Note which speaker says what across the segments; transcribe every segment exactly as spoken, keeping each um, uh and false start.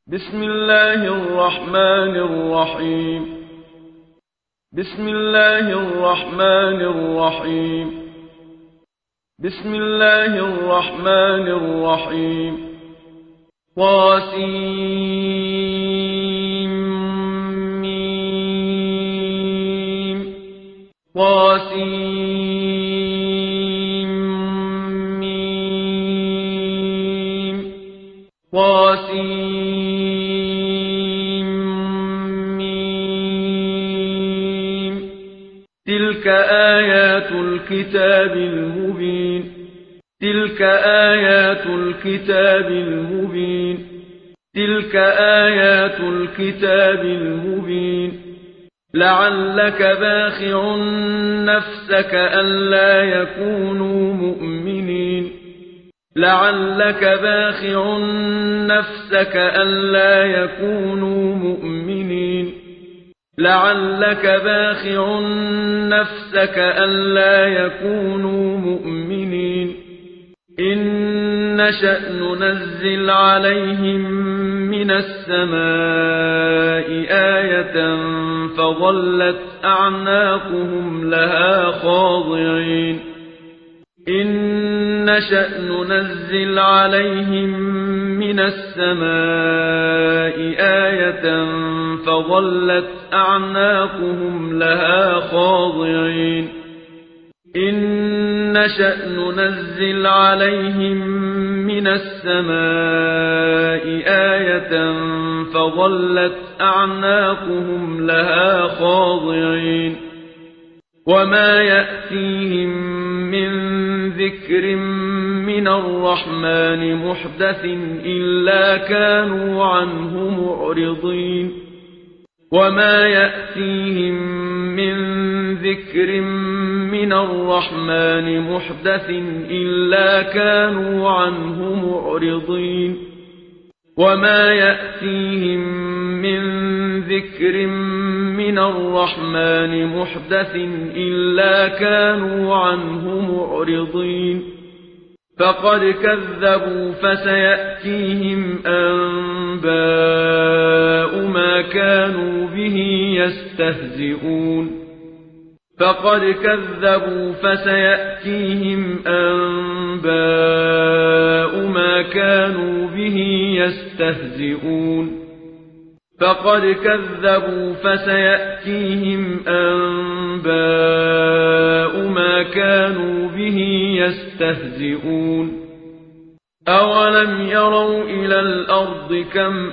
Speaker 1: بسم الله الرحمن الرحيم بسم الله الرحمن الرحيم بسم الله الرحمن الرحيم طاسيم طاسيم طاسيم تلك آيات الكتاب المبين تلك آيات الكتاب المبين تلك آيات الكتاب المبين لعلك باخع نفسك ألا يكونوا مؤمنين لعلك باخع نفسك ألا يكونوا مؤمنين لعلك باخع نفسك ألا يكونوا مؤمنين إن نشأ ننزل عليهم من السماء آية فظلت أعناقهم لها خاضعين إن نشأ ننزل عليهم من السماء آية فظلت أعناقهم لها خاضعين إن نشأ ننزل عليهم من السماء آية فظلت أعناقهم لها خاضعين وما يأتيهم من ذكر من الرحمن محدث إلا كانوا عنه معرضين وما يأتيهم من ذكر من الرحمن محدث إلا كانوا عنه معرضين وما يأتيهم من ذكر من الرحمن محدث إلا كانوا عنه معرضين فقد كذبوا فسيأتيهم أنباء ما كانوا به يستهزئون فقد كذبوا فسيأتيهم أنباء ما كانوا به يستهزئون فقد كذبوا فسيأتيهم أنباء ما كانوا به يستهزئون أولم يروا إلى الأرض كم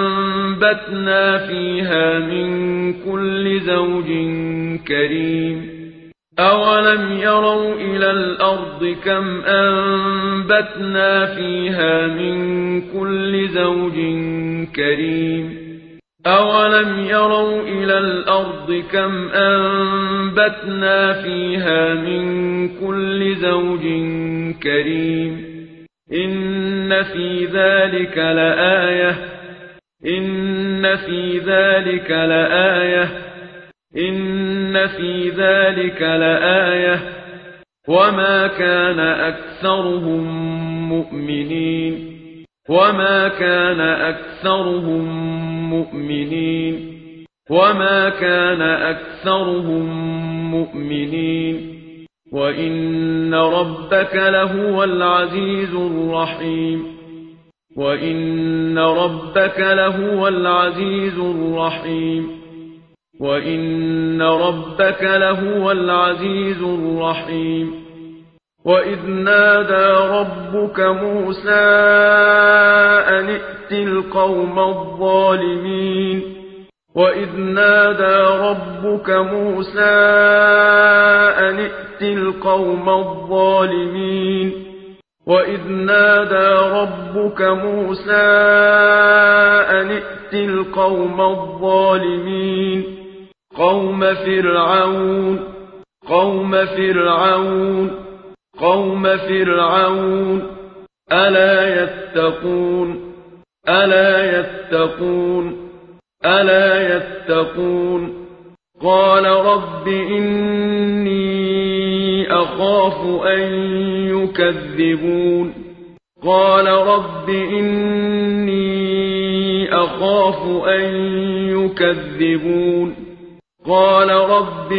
Speaker 1: أنبتنا فيها من كل زوج كريم أولم يروا إلى الأرض كم أنبتنا فيها من كل زوج كريم أولم يروا إلى الأرض كم أنبتنا فيها من كل زوج كريم إن في ذلك لآية إن في ذلك لآية إن في ذلك لآية وما كان أكثرهم مؤمنين وما كان أكثرهم مؤمنين وما كان أكثرهم مؤمنين وإن ربك لهو العزيز الرحيم وإن ربك لهو العزيز الرحيم وإن ربك لهو العزيز الرحيم وإذ نادى ربك موسى أن ائت القوم الظالمين وإذ نادى ربك موسى أن ائت القوم الظالمين وإذ نادى ربك موسى أن ائت القوم الظالمين قوم فرعون قوم فرعون قوم فرعون ألا يتقون ألا يتقون ألا يتقون قال رب إني أخاف أن يكذبون قال رب إني فأخاف أن يكذبون قال رب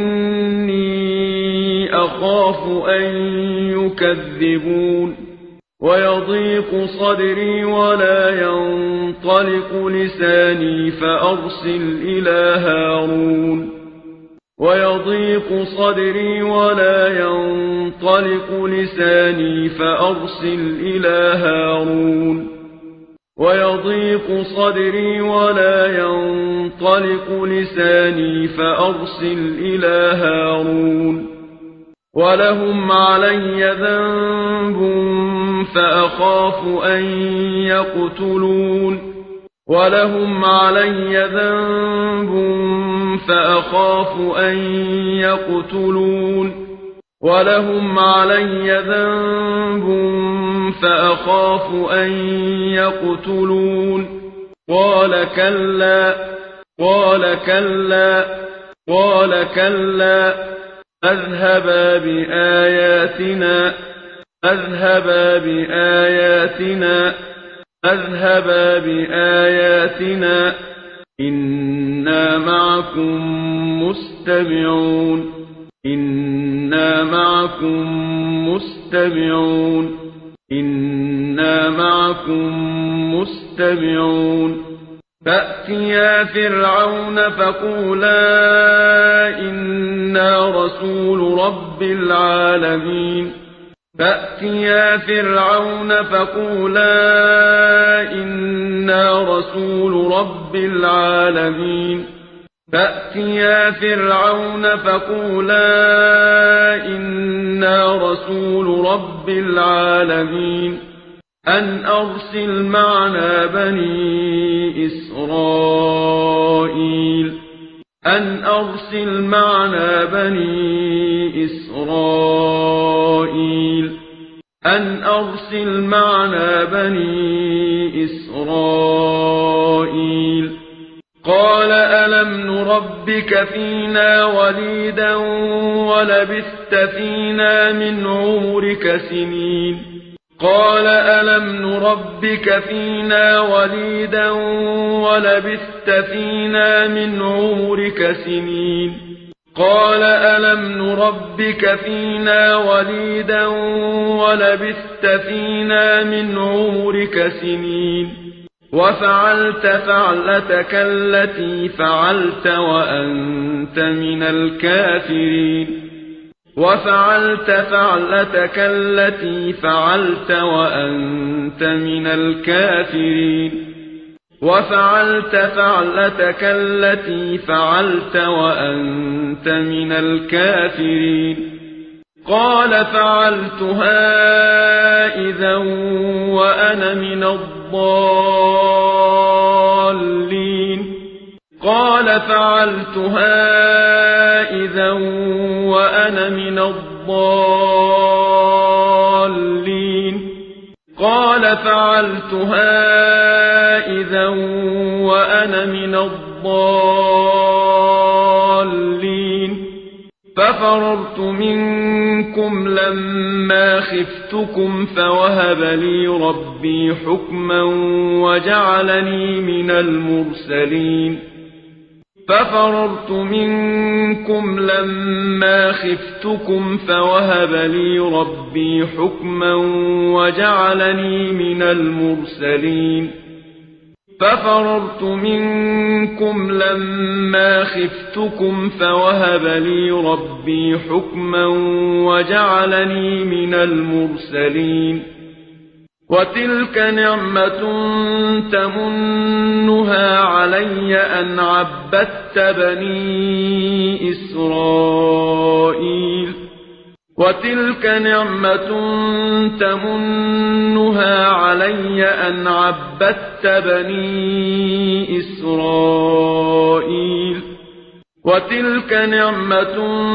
Speaker 1: إني أخاف أن يكذبون ويضيق صدري ولا ينطلق لساني فأرسل إلى هارون ويضيق صدري ولا ينطلق لساني فأرسل إلى هارون ويضيق صدري ولا ينطلق لساني فأرسل إلى هارون ولهم علي ذنب فأخاف أن يقتلون ولهم علي ذنب فأخاف أن يقتلون ولهم علي ذنب فأخاف أن يقتلون قال كلا قال كلا قال كلا اذهبا بآياتنا اذهبا بآياتنا اذهبا بآياتنا إنا معكم مستمعون إنا معكم مستمعون إنا معكم مستمعون فأتيا فرعون فقولا إنا رسول رب العالمين فأتيا فرعون فقولا إنا رسول رب العالمين فأتيا فرعون فقولا إنا رسول رب العالمين أن أرسل معنا بني إسرائيل أن أرسل معنا بني إسرائيل أن أرسل معنا بني إسرائيل قال ألم نربك فينا وليدا ولبثت فينا من عمرك سنين قال ألم نربك فينا وليدا ولبثت فينا من عمرك سنين قال ألم نربك فينا وليدا ولبثت فينا من عمرك سنين وفعلت فعلتك التي فعلت وأنت من الكافرين وفعلت فعلتك التي فعلت وأنت من الكافرين وفعلت فعلتك التي فعلت وأنت من الكافرين قال فعلتها إذا وأنا من الضالين قال فعلتها إذا وأنا من الضالين قال فعلتها إذا وأنا من الضالين ففررت منكم لما خفتكم فوهب لي ربي حكما وجعلني من المرسلين ففررت منكم لما خفتكم فوهب لي ربي حكما وجعلني من المرسلين ففررت منكم لما خفتكم فوهب لي ربي حكما وجعلني من المرسلين وتلك نعمة تمنها علي أن عبدت بني إسرائيل وتلك نعمة تمنها علي أن عبدت بني إسرائيل وتلك نعمة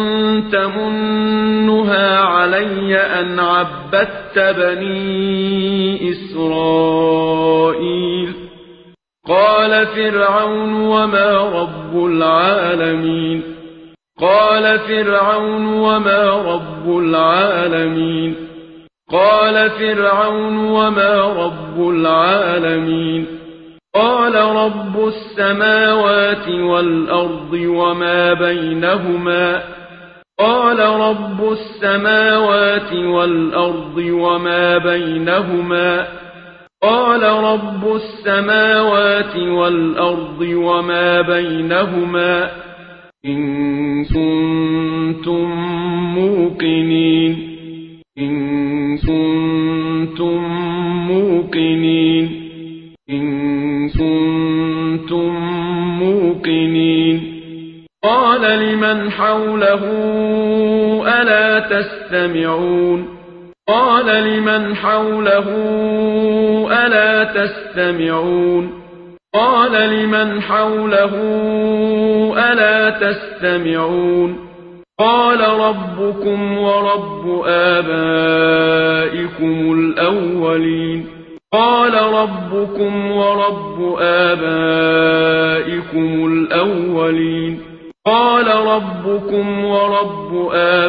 Speaker 1: تمنها علي أن عبدت بني إسرائيل قال فرعون وما رب العالمين قال فرعون وما رب العالمين قال فرعون وما رب العالمين قال رب السماوات والأرض وما بينهما قال رب السماوات والأرض وما بينهما قال رب السماوات والأرض وما بينهما إن كنتم موقنين إن كنتم موقنين إن كنتم موقنين قال لمن حوله ألا تستمعون قال لمن حوله ألا تستمعون قال لمن حوله ألا تستمعون قال ربكم ورب آبائكم الأولين قال ربكم ورب آبائكم الأولين قال ربكم ورب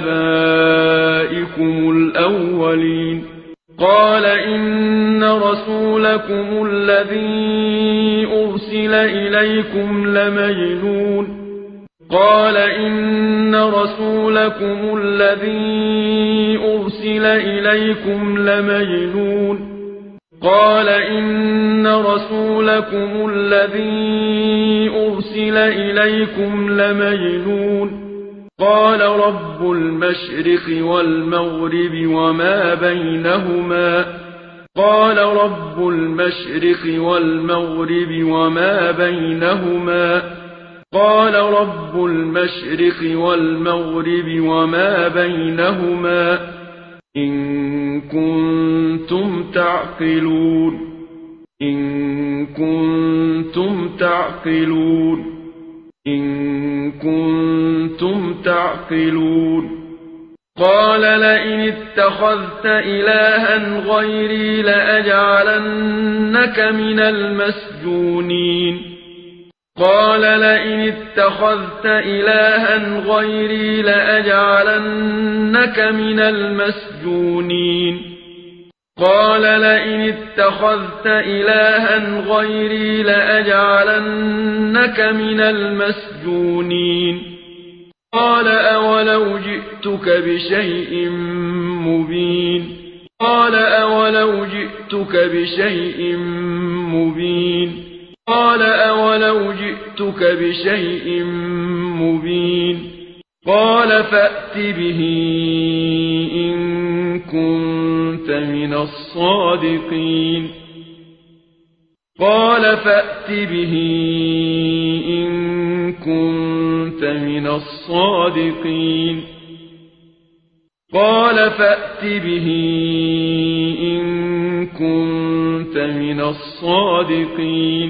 Speaker 1: آبائكم الأولين قال إن رسولكم الذي أرسل إليكم لمجنون قال إن رسولكم الذي أرسل إليكم لمجنون قال إن رسولكم الذي أرسل إليكم لمجنون قال رب المشرق والمغرب وما بينهما قال رب المشرق والمغرب وما بينهما قال رب المشرق والمغرب وما بينهما إن كنتم تعقلون إن كنتم تعقلون إن كنتم تعقلون قال لئن اتخذت إلها غيري لأجعلنك من المسجونين قال لئن اتخذت إلها غيري لأجعلنك من المسجونين قال لئن اتخذت إلها غيري لأجعلنك من المسجونين قال أولو جئتك بشيء مبين قال أولو جئتك بشيء مبين قال أولو جئتك بشيء مبين قال فأت به إن كنت من الصادقين قال فأت به إن كنت من الصادقين قال فأت به إن كنت من الصادقين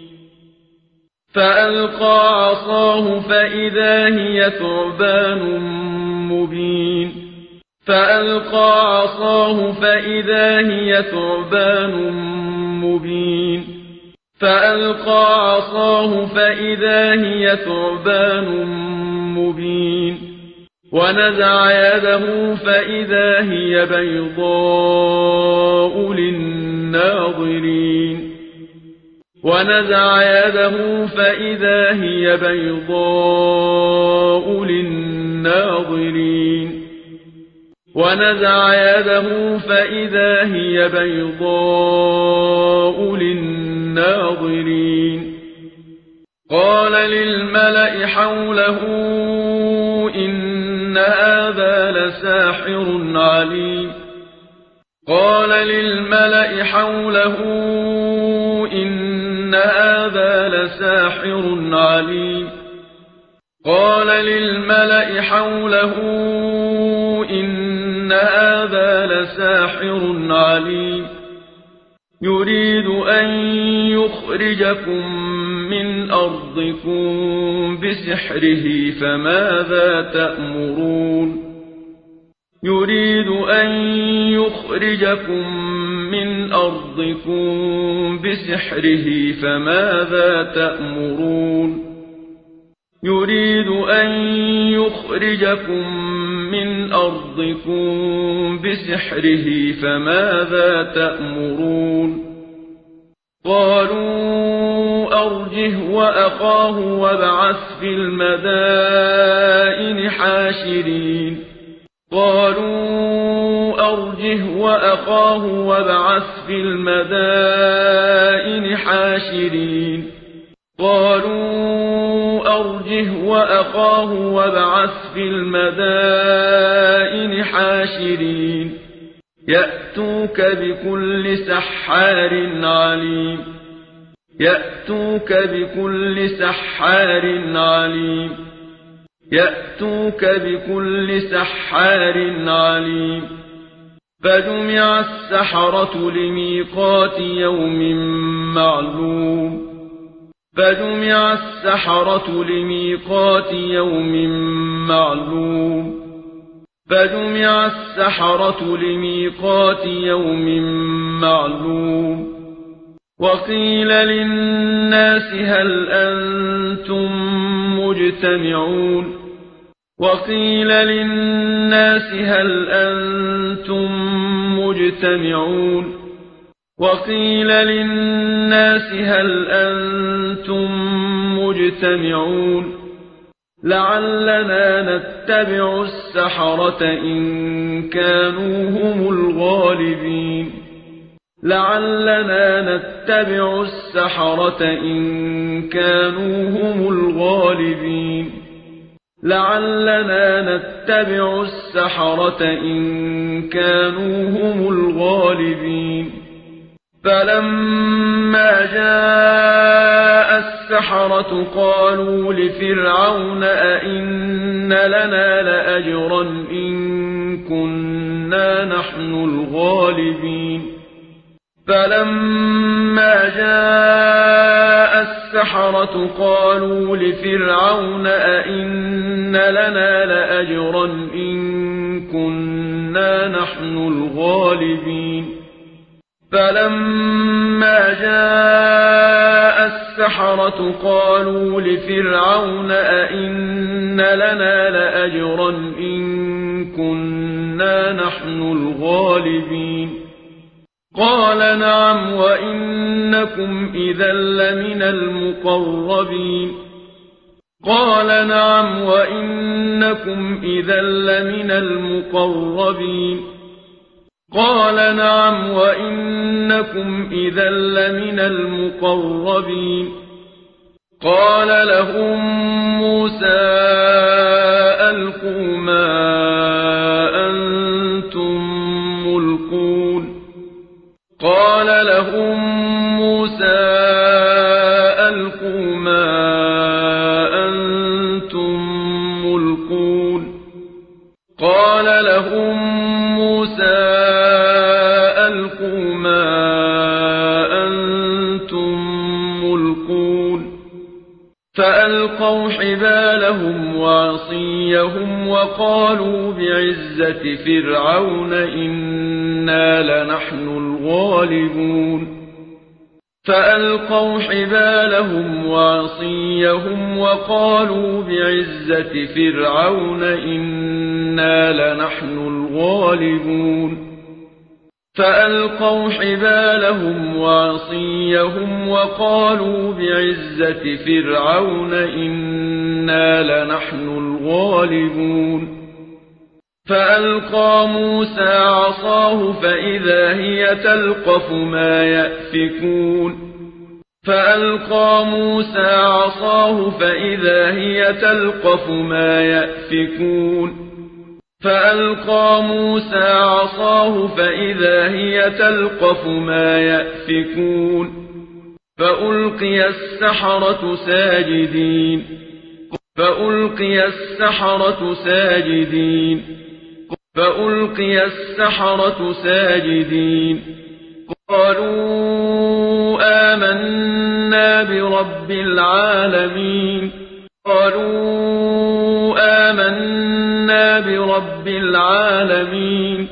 Speaker 1: فألقى عصاه فإذا هي ثعبان مبين فألقى عصاه فإذا هي ثعبان مبين فألقى عصاه فإذا هي ثعبان مبين ونزع يده فإذا هي بيضاء للناظرين ونزع يده فإذا هي بيضاء للناظرين ونزع يده فإذا هي بيضاء للناظرين قال للملأ حوله إن هذا لساحر عليم قال للملأ حوله إن هذا لساحر عليم قال للملأ حوله إن هذا لساحر عليم يريد أن يخرجكم من أرضكم بسحره فماذا تأمرون يريد أن يخرجكم من أرضكم بسحره فماذا تأمرون يريد أن يخرجكم من أرضكم بسحره فماذا تأمرون قالوا أرجه وأخاه وابعث في المدائن حاشرين قالوا أرجه وأخاه وابعث في المدائن حاشرين قالوا أرجه وأخاه وابعث في المدائن حاشرين يأتوك بكل سحار عليم يأتوك بكل سحار عليم يأتوك بكل سحار عليم فجمع السحرة لميقات يوم معلوم فجمع السحرة لميقات يوم معلوم فجمع السحرة لميقات يوم معلوم وقيل للناس هل أنتم مجتمعون وقيل للناس هل أنتم مجتمعون وقيل للناس هل أنتم مجتمعون لعلنا نتبع السحرة إن كانوا هم الغالبين لعلنا نتبع السحرة إن كانوا هم الغالبين لعلنا نتبع السحرة إن كانوا هم الغالبين فلما جاء السحرة قالوا لفرعون أئن لنا لأجرا إن كنا نحن الغالبين فلما جاء السحرة قالوا لفرعون أئن لنا لأجرا إن كنا نحن الغالبين فلما جاء السحرة قالوا لفرعون أئن لنا لأجرا إن كنا نحن الغالبين قال نعم وإنكم إذا لمن المقربين قال نعم وإنكم إذا لمن المقربين قال نعم وإنكم إذا لمن المقربين قال لهم موسى ألقوا ما أنتم ملقون قال لهم موسى ألقوا ما أنتم ملقون قال لهم موسى ألقوا ما أنتم ملقون فألقوا حبالهم وعصيهم وقالوا بعزة فرعون إنا لنحن الغالبون فألقوا حبالهم وعصيهم وقالوا بعزة فرعون إنا لنحن الغالبون فألقوا حبالهم وعصيهم وقالوا بعزة فرعون إنا لنحن الغالبون فألقى موسى عصاه فإذا هي تلقف ما يأفكون فألقى موسى عصاه فإذا هي تلقف ما يأفكون فألقى موسى عصاه فإذا هي تلقف ما يأفكون فألقي السحرة ساجدين فألقي السحرة ساجدين فألقي السحرة ساجدين قالوا آمنا برب العالمين قالوا آمنا برب العالمين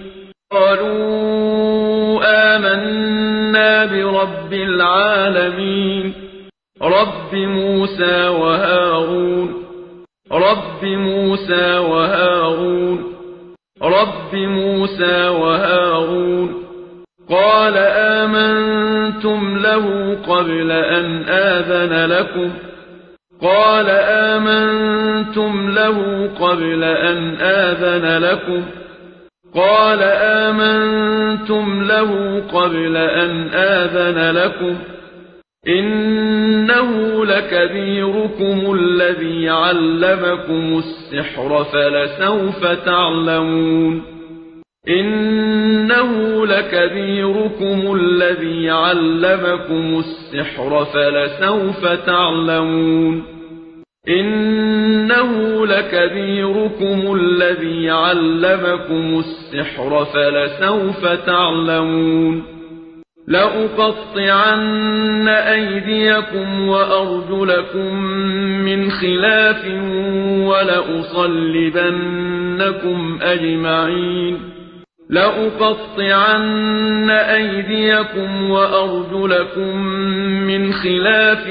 Speaker 1: قالوا آمنا برب العالمين رب موسى وهارون رب موسى وهارون رب موسى وهارون قال آمنتم له قبل أن آذن لكم قال آمنتم له قبل أن آذن لكم قال آمنتم له قبل أن آذن لكم إنه لكبيركم الذي علمكم السحر فلسوف تعلمون إنه لكبيركم الذي علمكم السحر فلسوف تعلمون إنه لكبيركم الذي علمكم السحر فلسوف تعلمون لأقطعن أيديكم وأرجلكم من خلاف ولأصلبنكم أجمعين لأقطعن أيديكم وأرجلكم من خلاف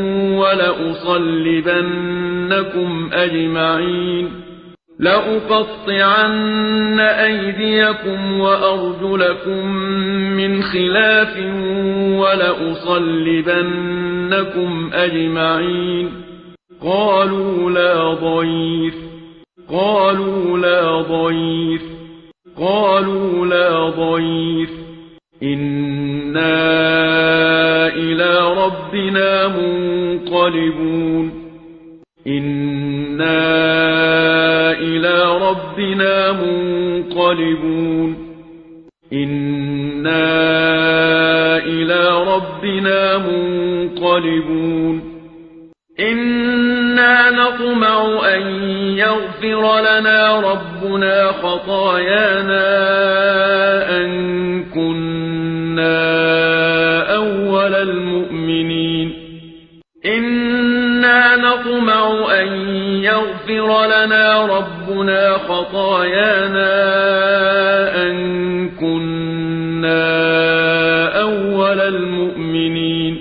Speaker 1: ولأصلبنكم أجمعين لأقطعن أيديكم وأرجلكم من خلاف ولأصلبنكم أجمعين قالوا لا ضير قالوا لا ضير قالوا لا ضير إنا إلى ربنا منقلبون إنا إلى ربنا منقلبون إنا إلى ربنا منقلبون إنا نطمع أن يغفر لنا ربنا خطايانا أن كنا أول المؤمنين إنا نطمع أن يغفر لنا ربنا خطايانا أن كنا أول المؤمنين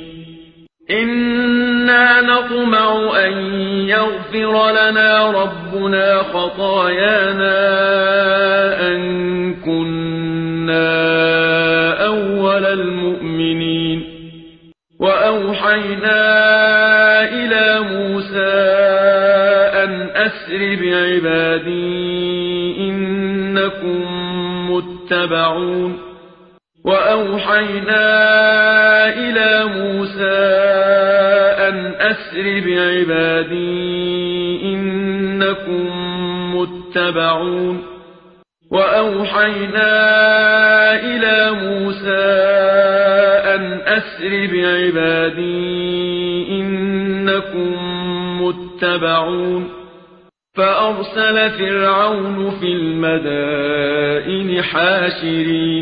Speaker 1: إنا نطمع أن يغفر لنا ربنا خطايانا أن كنا أول المؤمنين وأوحينا إلى موسى أن أسر بعبادي إنكم متبعون وأوحينا إلى موسى أن أسر بعبادي إنكم متبعون وأوحينا إلى موسى أن أسر بعبادي إنكم متبعون فأرسل فرعون في المدائن حاشرين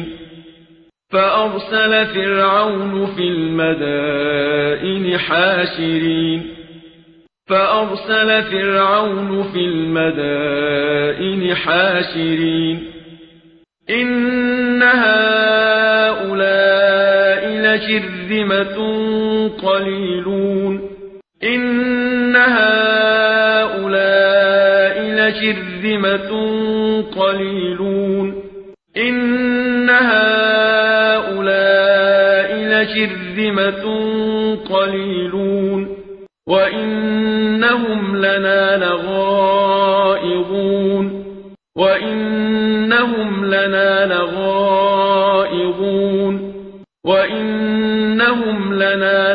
Speaker 1: فأرسل فرعون في المدائن حاشرين فأرسل فرعون في المدائن حاشرين إن هؤلاء لشرذمة قليلون إن هؤلاء لشرذمة قليلون إن هؤلاء لشرذمة قليلون وإنهم لنا لغائظون وإنهم لنا لغائظون وإنهم لنا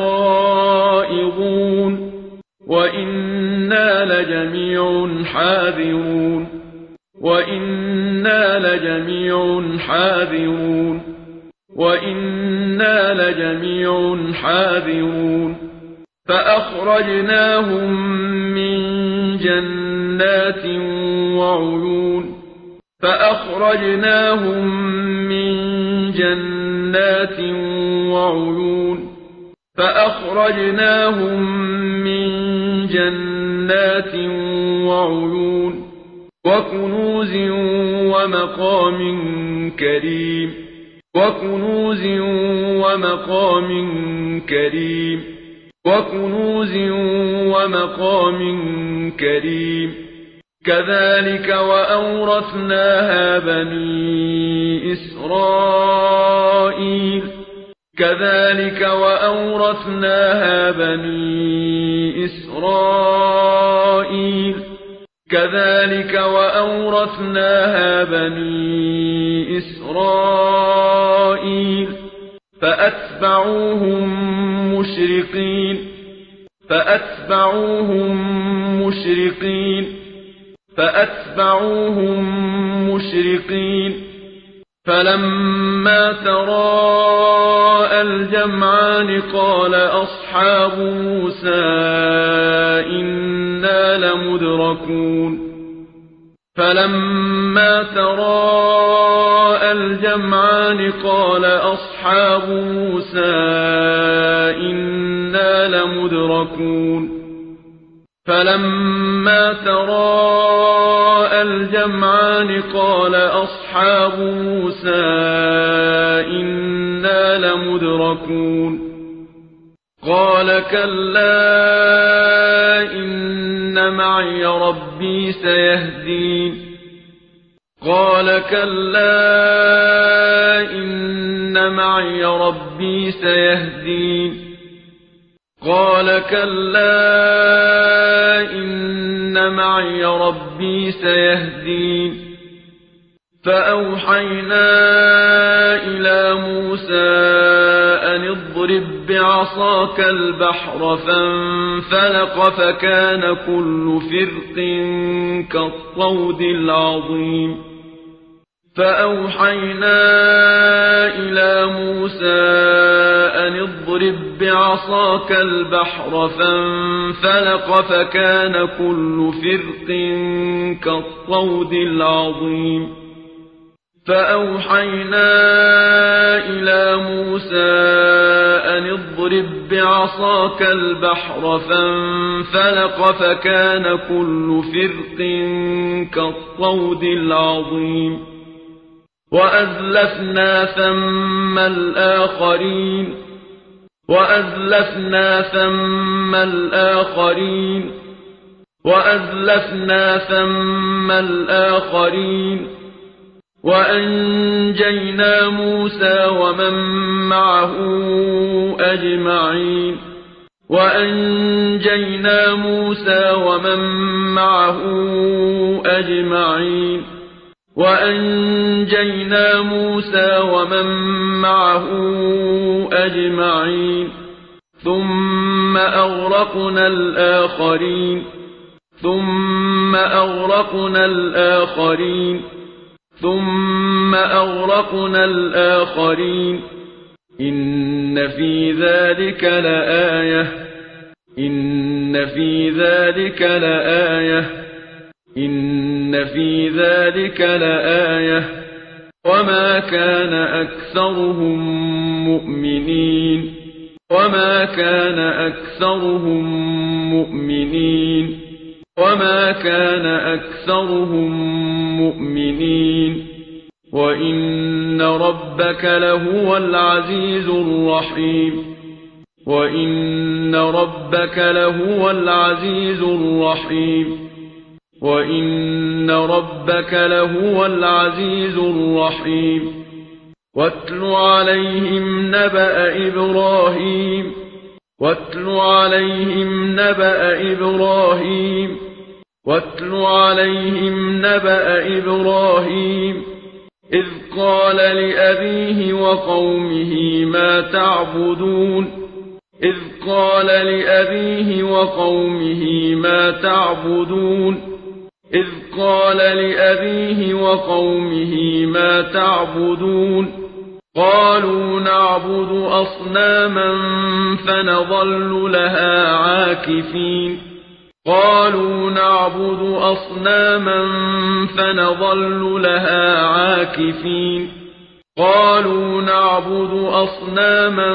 Speaker 1: لغائظون وإنا لجميع حاذرون وإنا لجميع حاذرون وإنا لجميع حاذرون فأخرجناهم من جنات وعيون فأخرجناهم من جنات وعيون فأخرجناهم من جنات وعيون وكنوز ومقام كريم وكنوز ومقام كريم وكنوز ومقام كريم كذلك وأورثناها بني إسرائيل كذلك وأورثناها بني إسرائيل كذلك وأورثناها بني إسرائيل فأتبعوهم مشرقين فأتبعوهم مشرقين فأتبعوهم مشرقين فلما تراءى الجمعان قال أصحاب موسى إنا لمدركون فلما تراءى الجمعان قال أصحاب موسى إنا لمدركون فلما تراءى الجمعان قال أصحاب موسى إنا لمدركون قال كلا إن معي ربي سيهدين قال كلا إن معي ربي سيهدين قال كلا إن معي ربي سيهدين فأوحينا إلى موسى أن اضرب بعصاك البحر فانفلق فكان كل فرق كالطود العظيم فأوحينا إلى موسى أن اضرب بعصاك البحر فانفلق فكان كل فرق كالطود العظيم فأوحينا إلى موسى أن اضرب بعصاك البحر فانفلق فكان كل فرق كالطود العظيم وأزلفنا ثم الآخرين وأزلفنا ثم الآخرين وأزلفنا ثم الآخرين وأنجينا موسى ومن معه أجمعين وأنجينا موسى ومن معه أجمعين وأنجينا موسى ومن معه أجمعين ثم أغرقنا الآخرين ثم أغرقنا الآخرين ثم أغرقنا الآخرين إن في ذلك لآية إن في ذلك لآية إن في ذلك لآية وما كان أكثرهم مؤمنين وما كان أكثرهم مؤمنين وما كان أكثرهم مؤمنين وإن ربك لهو العزيز الرحيم وإن ربك لهو العزيز الرحيم وإن ربك لهو العزيز الرحيم واتل عليهم نبأ إبراهيم واتل عليهم نبأ إبراهيم واتل عليهم نبأ إبراهيم إذ قال لأبيه وقومه ما تعبدون إذ قال لأبيه وقومه ما تعبدون إذ قال لأبيه وقومه ما تعبدون قالوا نعبد أصناما فنظل لها عاكفين قالوا نعبد أصناما فنظل لها عاكفين قالوا نعبد أصناما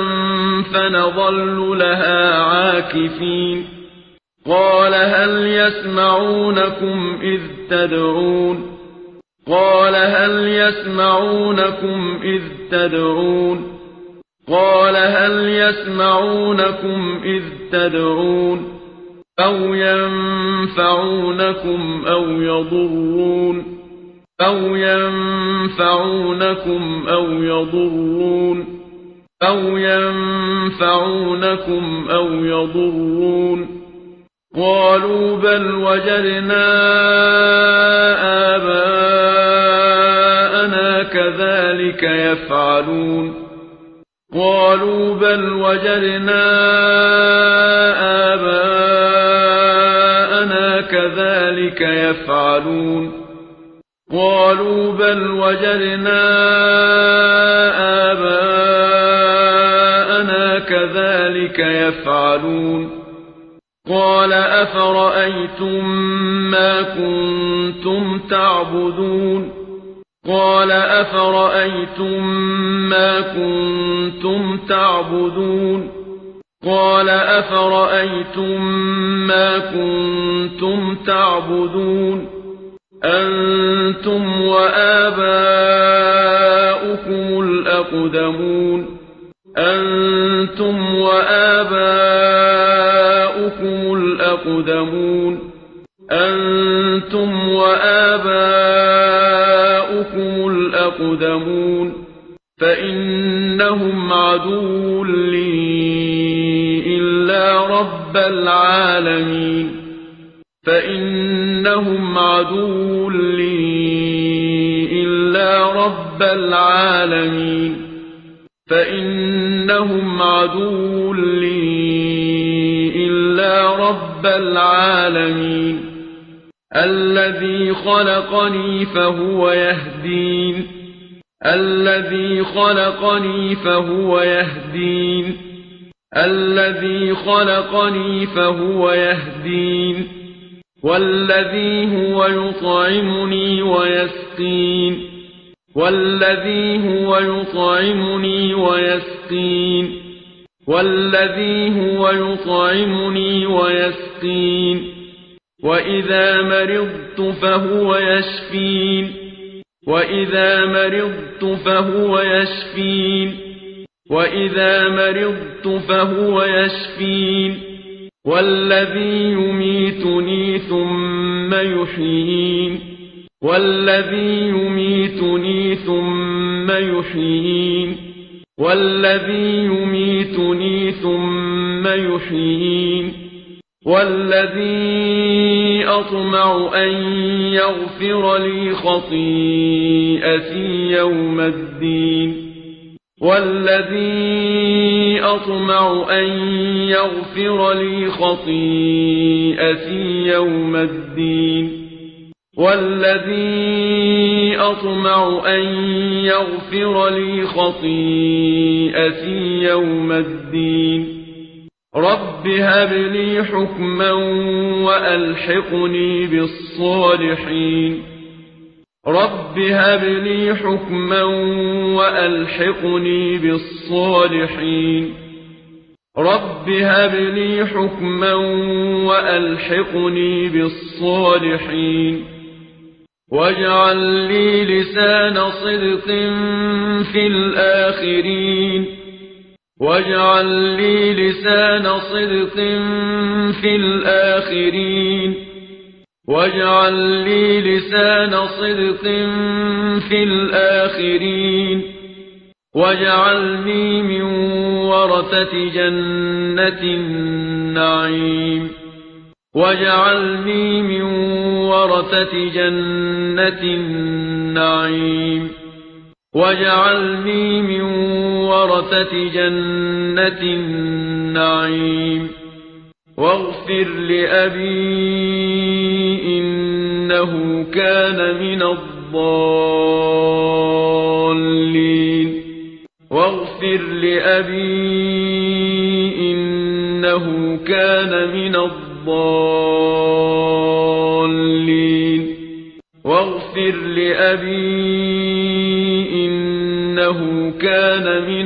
Speaker 1: فنظل لها عاكفين قال هل يسمعونكم إذ تدعون قال هل يسمعونكم إذ تدعون قال هل يسمعونكم إذ تدعون أو ينفعونكم أو يضرون أو ينفعونكم أو يضرون أو ينفعونكم أو يضرون قالوا بل وجدنا آباءنا كذلك يفعلون قالوا بل وجدنا آباءنا كذلك يفعلون قالوا بل وجدنا آباءنا كذلك يفعلون قال أفرأيتم ما كنتم تعبدون قال أفرأيتم ما كنتم تعبدون قال أفرأيتم ما كنتم تعبدون أنتم وآباؤكم الأقدمون أنتم وآباؤكم الأقدمون أنتم وآباؤكم الأقدمون فإنهم عدو لي إلا رب العالمين فإنهم عدو لي إلا رب العالمين فإنهم عدو لي إلا رب العالمين الذي خلقني فهو يهدين الذي خلقني فهو يهدين الذي خلقني فهو يهدين والذي هو يطعمني ويسقين والذي هو يطعمني ويسقين والذي هو يطعمني ويسقين وإذا مرضت فهو يشفين وإذا مرضت فهو يشفين وإذا مرضت فهو يشفين والذي يميتني ثم يحيين والذي يميتني ثم يحيين والذي يميتني ثم يحيين والذي أطمع أن يغفر لي خطيئتي يوم الدين والذي أطمع أن يغفر لي خطيئتي يوم الدين والذي أطمع أن يغفر لي خطيئتي يوم الدين رب هب لي حكما وألحقني بالصالحين رب هب لي حكما وألحقني بالصالحين رب هب لي حكما وألحقني بالصالحين واجعل لي لسان صدق في الآخرين واجعل لي لسان صدق في الآخرين واجعل لي لسان صدق في الآخرين واجعلني من ورثة جنة النعيم واجعلني من ورثة جنة النعيم واجعلني من ورثة جنة النعيم واغفر لأبي إنه كان من الضالين واغفر لأبي إنه كان من الضالين واغفر لأبي إنه كان من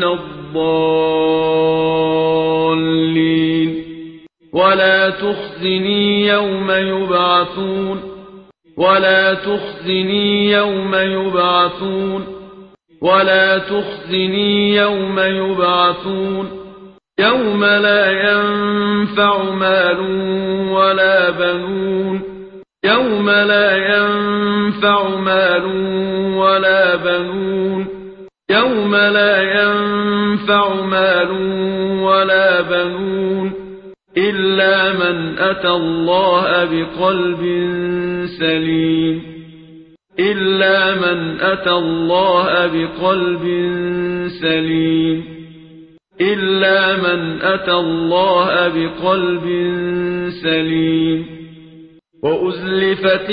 Speaker 1: الضالين ولا تخزني يوم يبعثون ولا تخزني يوم يبعثون ولا تخزني يوم يبعثون يوم لا ينفع مال ولا بنون يوم لا ينفع مال ولا بنون يوم لا ينفع مال ولا بنون إلا من أتى الله بقلب سليم إلا من أتى الله بقلب سليم إلا من أتى الله بقلب سليم وأزلفت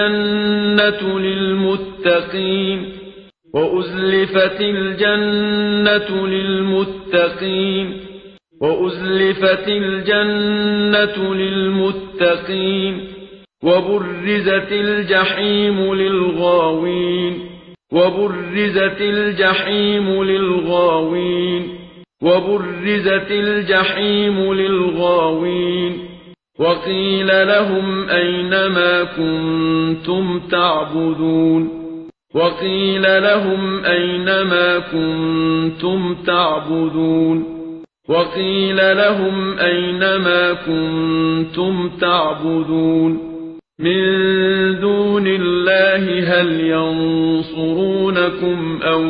Speaker 1: الجنة للمتقين وأزلفت الجنة للمتقين وأزلفت الجنة للمتقين وبرزت الجحيم للغاوين وبرزت الجحيم للغاوين وبرزت الجحيم للغاوين وقيل لهم أين ما كنتم تعبدون وقيل لهم أين ما كنتم تعبدون وقيل لهم أين ما كنتم تعبدون من دون الله هل ينصرونكم أو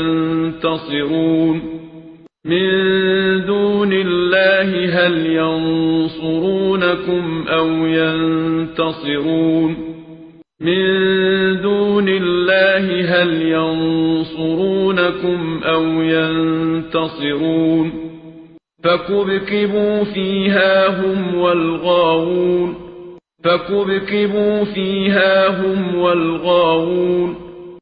Speaker 1: ينتصرون من دون الله هل ينصرونكم أو ينتصرون من دون الله هل ينصرونكم أو ينتصرون فكبكبوا فيها هم والغاوون فكبكبوا فيها هم والغاوون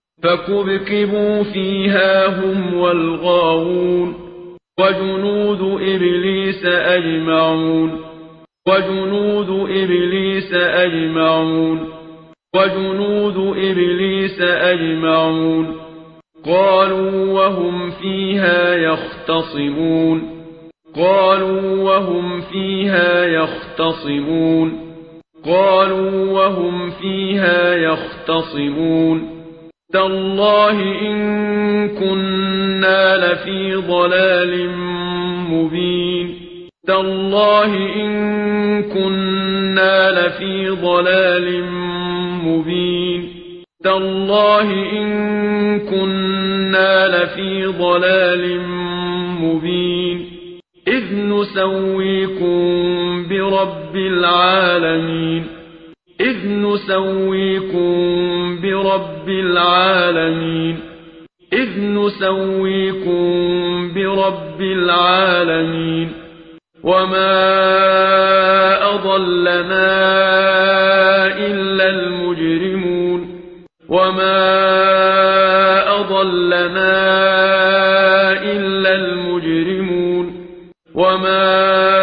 Speaker 1: فكبكبوا فيها هم والغاوون وجنود إبليس أجمعون وجنود إبليس أجمعون وجنود إبليس أجمعون قالوا وهم فيها يختصمون قالوا وهم فيها يختصمون قالوا وهم فيها يختصمون تالله إن كنا لفي ضلال مبين تالله إن كنا لفي ضلال مبين تالله إن كنا لفي ضلال مبين إذ نسويكم برب العالمين إذ نسويكم برب العالمين إذ نسويكم برب العالمين وما أضلنا إلا المجرمون وما أضلنا إلا المجرمون وما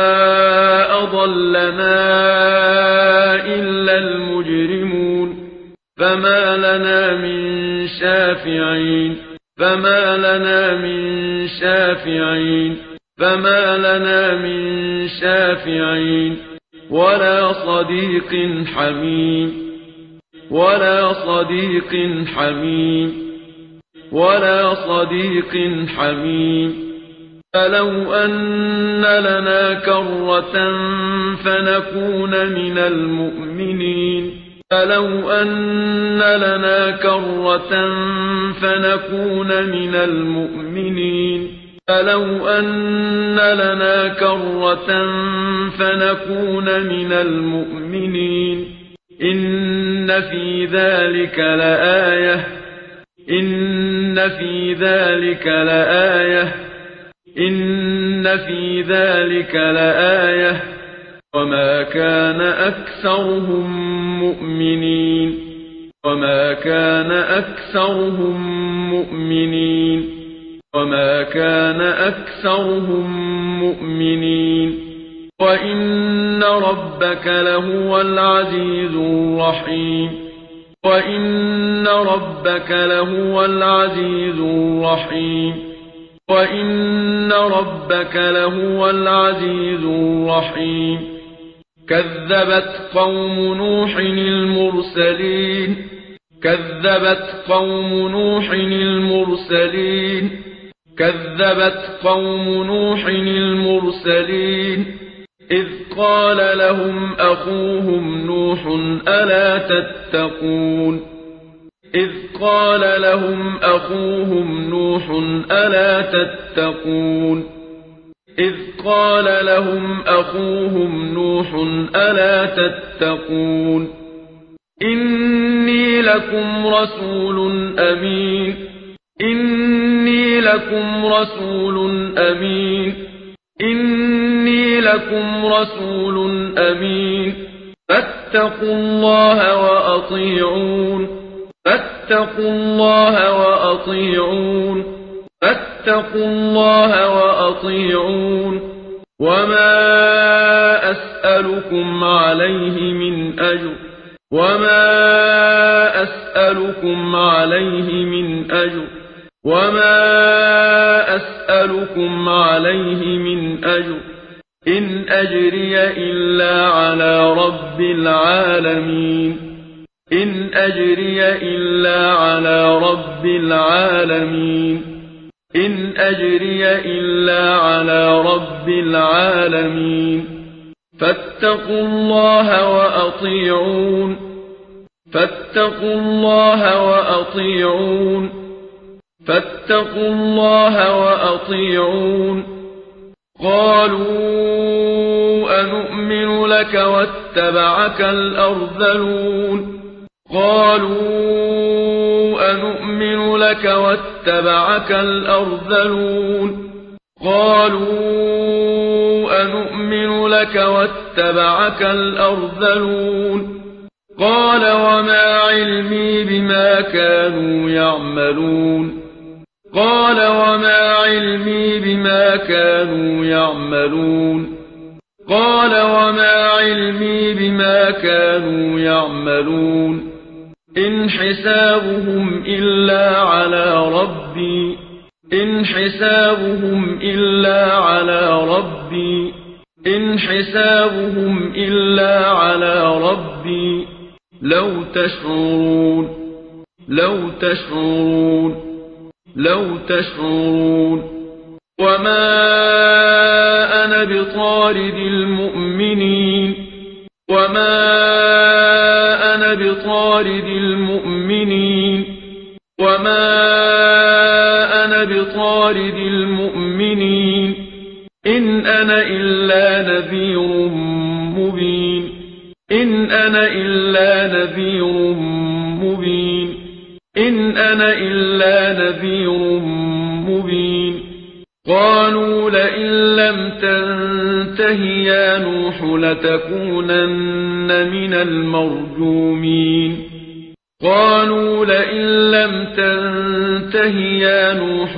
Speaker 1: أضلنا إلا المجرمون فما لنا من شافعين فما لنا من شافعين فما لنا من شافعين ولا صديق حميم ولا صديق حميم ولا صديق حميم فلو أن لنا كرة فنكون من المؤمنين فلو أن لنا كرة فنكون من المؤمنين فلو أن لنا كرة فنكون من المؤمنين إن في ذلك لآية إن في ذلك لآية إن في ذلك لآية وما كان أكثرهم مؤمنين وما كان أكثرهم مؤمنين وما كان أكثرهم مؤمنين وإن ربك لهو العزيز الرحيم وإن ربك لهو العزيز الرحيم وإن ربك لهو العزيز الرحيم كذبت قوم نوح المرسلين كذبت قوم نوح المرسلين كذبت قوم نوح المرسلين إذ قال لهم أخوهم نوح ألا تتقون إذ قال لهم أخوهم نوح ألا تتقون إذ قال لهم أخوهم نوح ألا تتقون إني لكم رسول أمين إني لكم رسول أمين إني لكم رسول أمين فاتقوا الله وأطيعون فاتقوا الله وأطيعون فاتقوا الله وأطيعون وما أسألكم عليه من أجر وما أسألكم عليه من أجر وما أسألكم عليه من أجر إن أجري إلا على رب العالمين إن أجري إلا على رب العالمين إن أجري إلا على رب العالمين فاتقوا الله وأطيعون فاتقوا الله وأطيعون فاتقوا الله وأطيعون قالوا أنؤمن لك واتبعك الأرذلون قالوا أنؤمن لك واتبعك الأرذلون قالوا أنؤمن لك واتبعك الأرذلون قال وما علمي بما كانوا يعملون قال وما علمي بما كانوا يعملون قال وما علمي بما كانوا يعملون إن حسابهم إلا على ربي إن حسابهم إلا على ربي إن حسابهم إلا على ربي لو تشعرون لو تشعرون لو تشعرون وما أنا بطارد المؤمنين وما أنا بطارد المؤمنين وما أنا بطارد المؤمنين إن أنا إلا نذير مبين إن أنا إلا نذير مبين إن أنا إلا نذير مبين قالوا لئن لم تنته يا نوح لتكونن من المرجومين قالوا لئن لم تنته يا نوح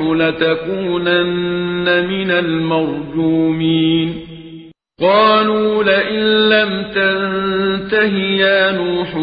Speaker 1: لتكونن من المرجومين قالوا لئن لم تنته يا نوح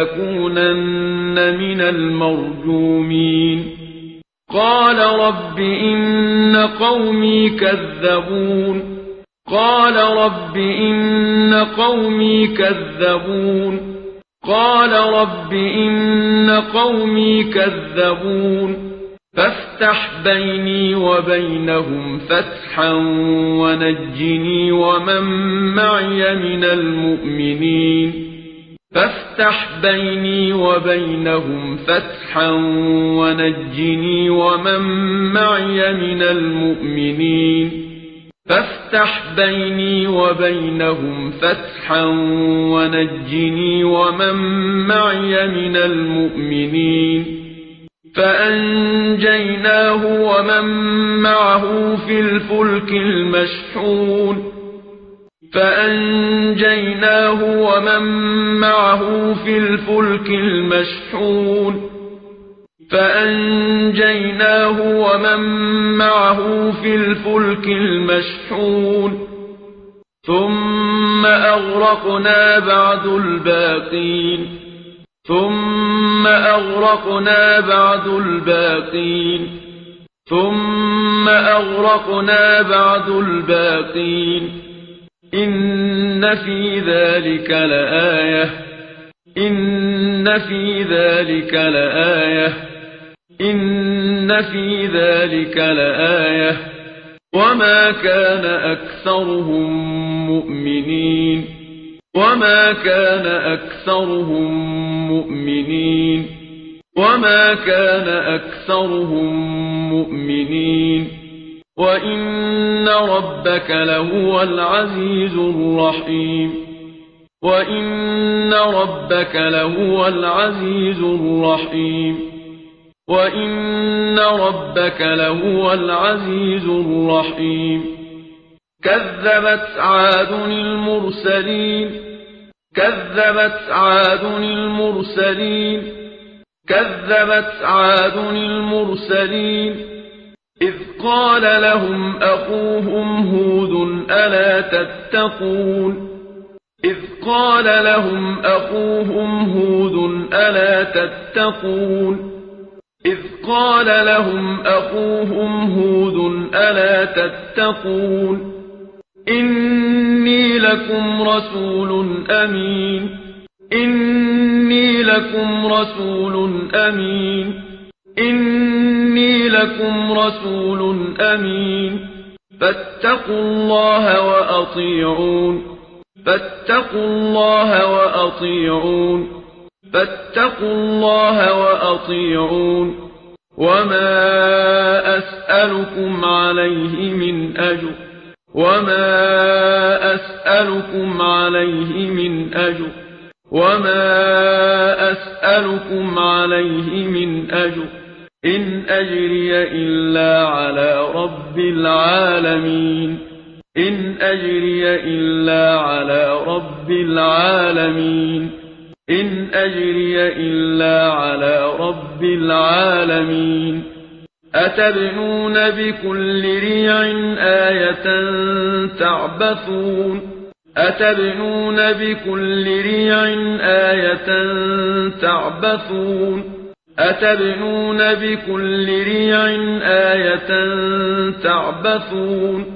Speaker 1: لتكونن من المرجومين قال رب إن قومي كذبون قال رب إن قومي كذبون قال رب إن قومي كذبون فافتح بيني وبينهم فتحا ونجني ومن معي من المؤمنين فافتح بيني وبينهم فتحا ونجني ومن معي من المؤمنين فافتح بيني وبينهم فتحا ونجني ومن معي من المؤمنين فأنجيناه ومن معه في الفلك المشحون فأنجيناه ومن معه في الفلك المشحون فأنجيناه ومن معه في الفلك المشحون ثم أغرقنا بعد الباقين ثم أغرقنا بعد الباقين ثم أغرقنا بعد الباقين إن في ذلك لآية إن في ذلك لآية إن إن في ذلك لآية وما كان أكثرهم مؤمنين وما كان أكثرهم مؤمنين وما كان أكثرهم مؤمنين وإن ربك لهو العزيز الرحيم وإن ربك لهو العزيز الرحيم وإن ربك لهو العزيز الرحيم كذبت عاد المرسلين كذبت عاد المرسلين كذبت عاد المرسلين إذ قال لهم أخوهم هود ألا تتقون إذ قال لهم أخوهم هود ألا تتقون إذ قال لهم أخوهم هود ألا تتقون إني لكم رسول أمين إني لكم رسول أمين إني لكم رسول أمين فاتقوا الله وأطيعون فاتقوا الله وأطيعون فاتقوا الله وأطيعون وما أسألكم عليه من أجر وما أسألكم عليه من أجر وما أسألكم عليه من أجر إن أجري إلا على رب العالمين إن أجري إلا على رب العالمين إن أجري إلا على رب العالمين أتبنون بكل ريع آية تعبثون أتبنون بكل ريع آية تعبثون أتبنون بكل ريع آية تعبثون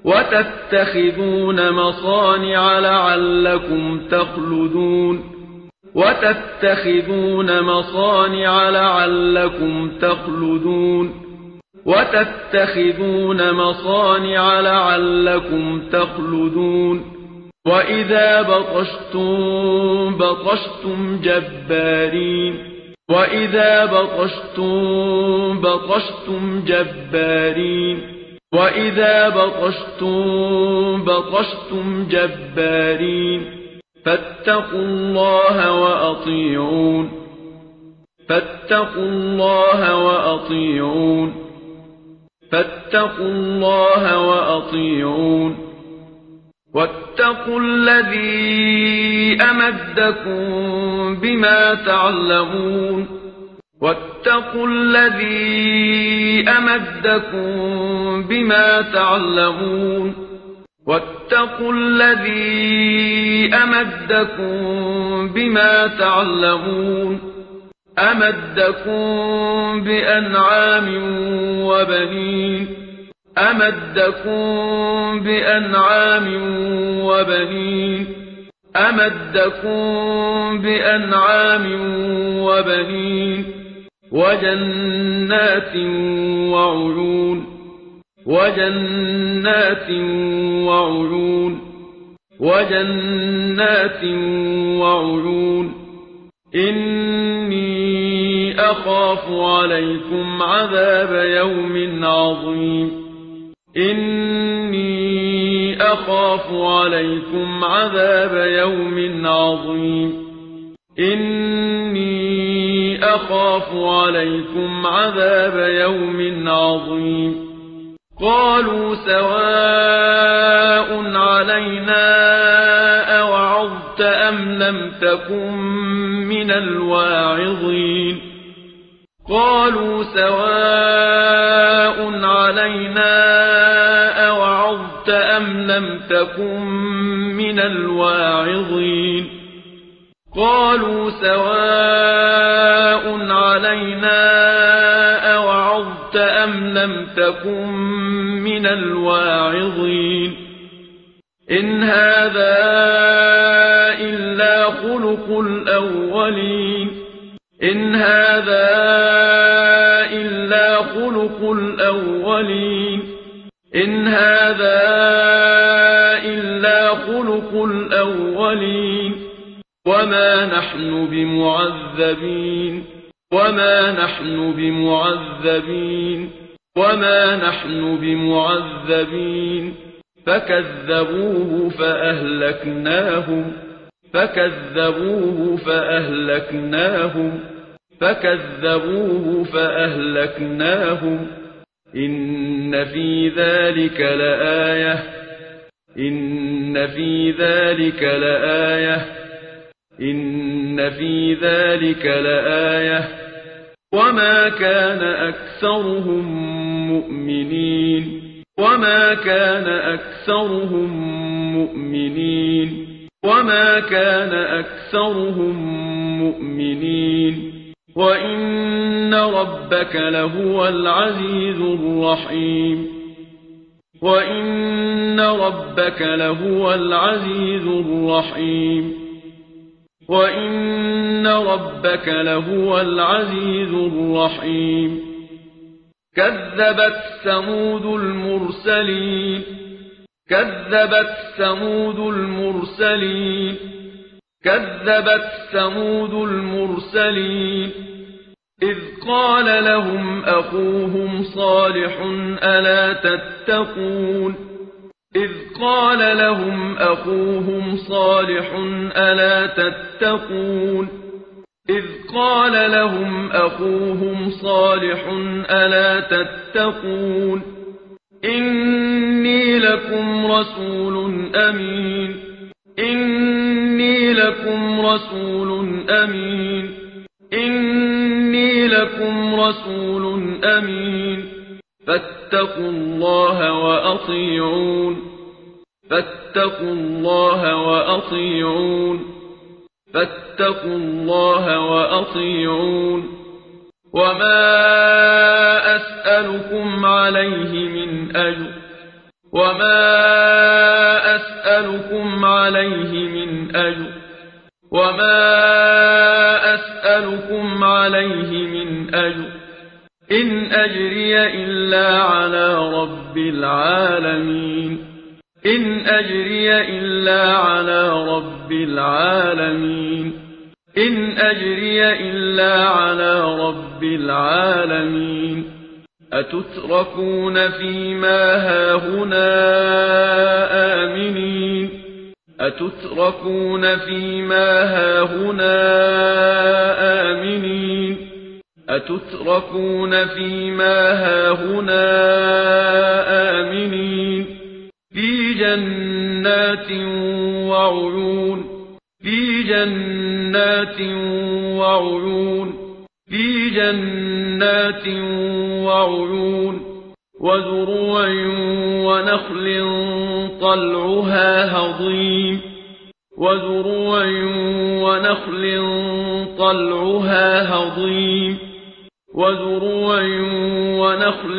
Speaker 1: وتتخذون مصانع لعلكم تخلدون وتتخذون مصانع لعلكم تخلدون وتتخذون مصانع لعلكم تخلدون وإذا بطشتم بطشتم جبارين وإذا بطشتم بطشتم جبارين وإذا بطشتم بطشتم جبارين فاتقوا الله وأطيعون فاتقوا الله وأطيعون فاتقوا الله وأطيعون واتقوا الذي أمدكم بما تعلمون واتقوا الذي أمدكم بما تعلمون واتقوا الذي أمدكم بما تعلمون أمدكم بأنعام وبنين أمدكم بأنعام وبنين أمدكم بأنعام وبنين وجنات وعيون وجنات وعيون وجنات وعيون إني أخاف عليكم عذاب يوم عظيم إني أخاف عليكم عذاب يوم عظيم إني أخاف عليكم عذاب يوم عظيم قالوا سواء علينا أوعظت أم لم تكن من الواعظين قالوا سواء علينا أوعظت أم لم تكن من الواعظين قالوا سواء علينا أوعظت أم لم تكن من الواعظين إن هذا إلا خلق الأولين إن هذا إلا خلق خلق الأولين إن هذا إلا خلق الأولين وما نحن بمعذبين وما نحن بمعذبين وما نحن بمعذبين فكذبوه فأهلكناهم فكذبوه فأهلكناهم فكذبوه فأهلكناهم إن في ذلك لآية إن في ذلك لآية إن في ذلك لآية وما كان أكثرهم مؤمنين وما كان أكثرهم مؤمنين وما كان أكثرهم مؤمنين وإن ربك لهو العزيز الرحيم وإن ربك لهو العزيز الرحيم وإن ربك لهو العزيز الرحيم كذبت ثمود المرسلين كذبت ثمود المرسلين كذبت ثمود المرسلين إذ قال لهم أخوهم صالح ألا تتقون إذ قال لهم أخوهم صالح ألا تتقون إذ قال لهم أخوهم صالح ألا تتقون إني لكم رسول أمين إني لكم رسول أمين إني لكم رسول أمين فاتقوا الله وأطيعون فاتقوا الله وأطيعون فاتقوا الله وأطيعون وما أسألكم عليه من أجر وما أسألكم عليه من أجر وما أسألكم عليه من أجر إن أجري إلا على رب العالمين إن أجري إلا على رب العالمين إن أجري إلا على رب العالمين أتتركون فيما هاهنا آمنين أتتركون فيما هاهنا آمنين أتتركون فيما هاهنا آمنين في جنات وعيون في جنات وعيون في جنات وعيون وزروع ونخل طلعها هضيم وزروع ونخل طلعها هضيم وزروع ونخل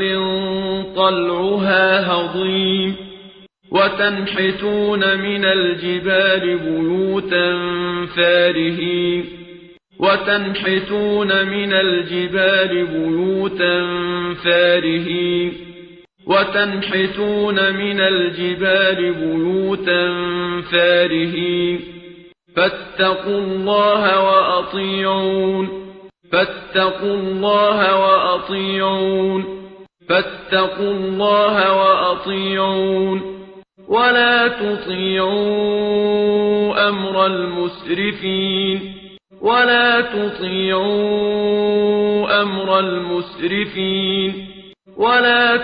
Speaker 1: طلعها هضيم وتنحتون من الجبال بيوتا فارهين وتنحتون من الجبال بيوتا فارهين وتنحتون من الجبال بيوتا فارهين فاتقوا الله وأطيعون فاتقوا الله وأطيعون فاتقوا الله وأطيعون ولا تطيعوا أمر المسرفين ولا تطيعوا أمر المسرفين ولا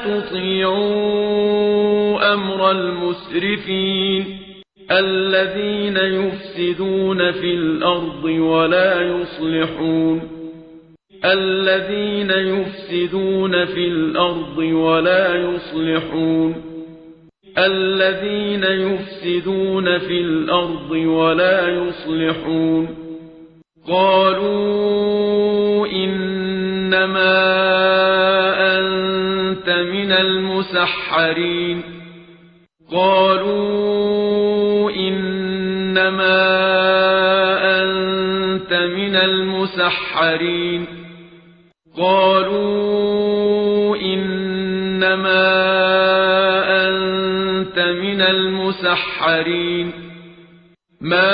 Speaker 1: تطيعوا أمر المسرفين الذين يفسدون في الأرض ولا يصلحون الذين يفسدون في الأرض ولا يصلحون الذين يفسدون في الأرض ولا يصلحون قالوا إنما أنت من المسحرين قالوا إنما أنت من المسحرين قالوا إن إنما أنت من المسحرين ما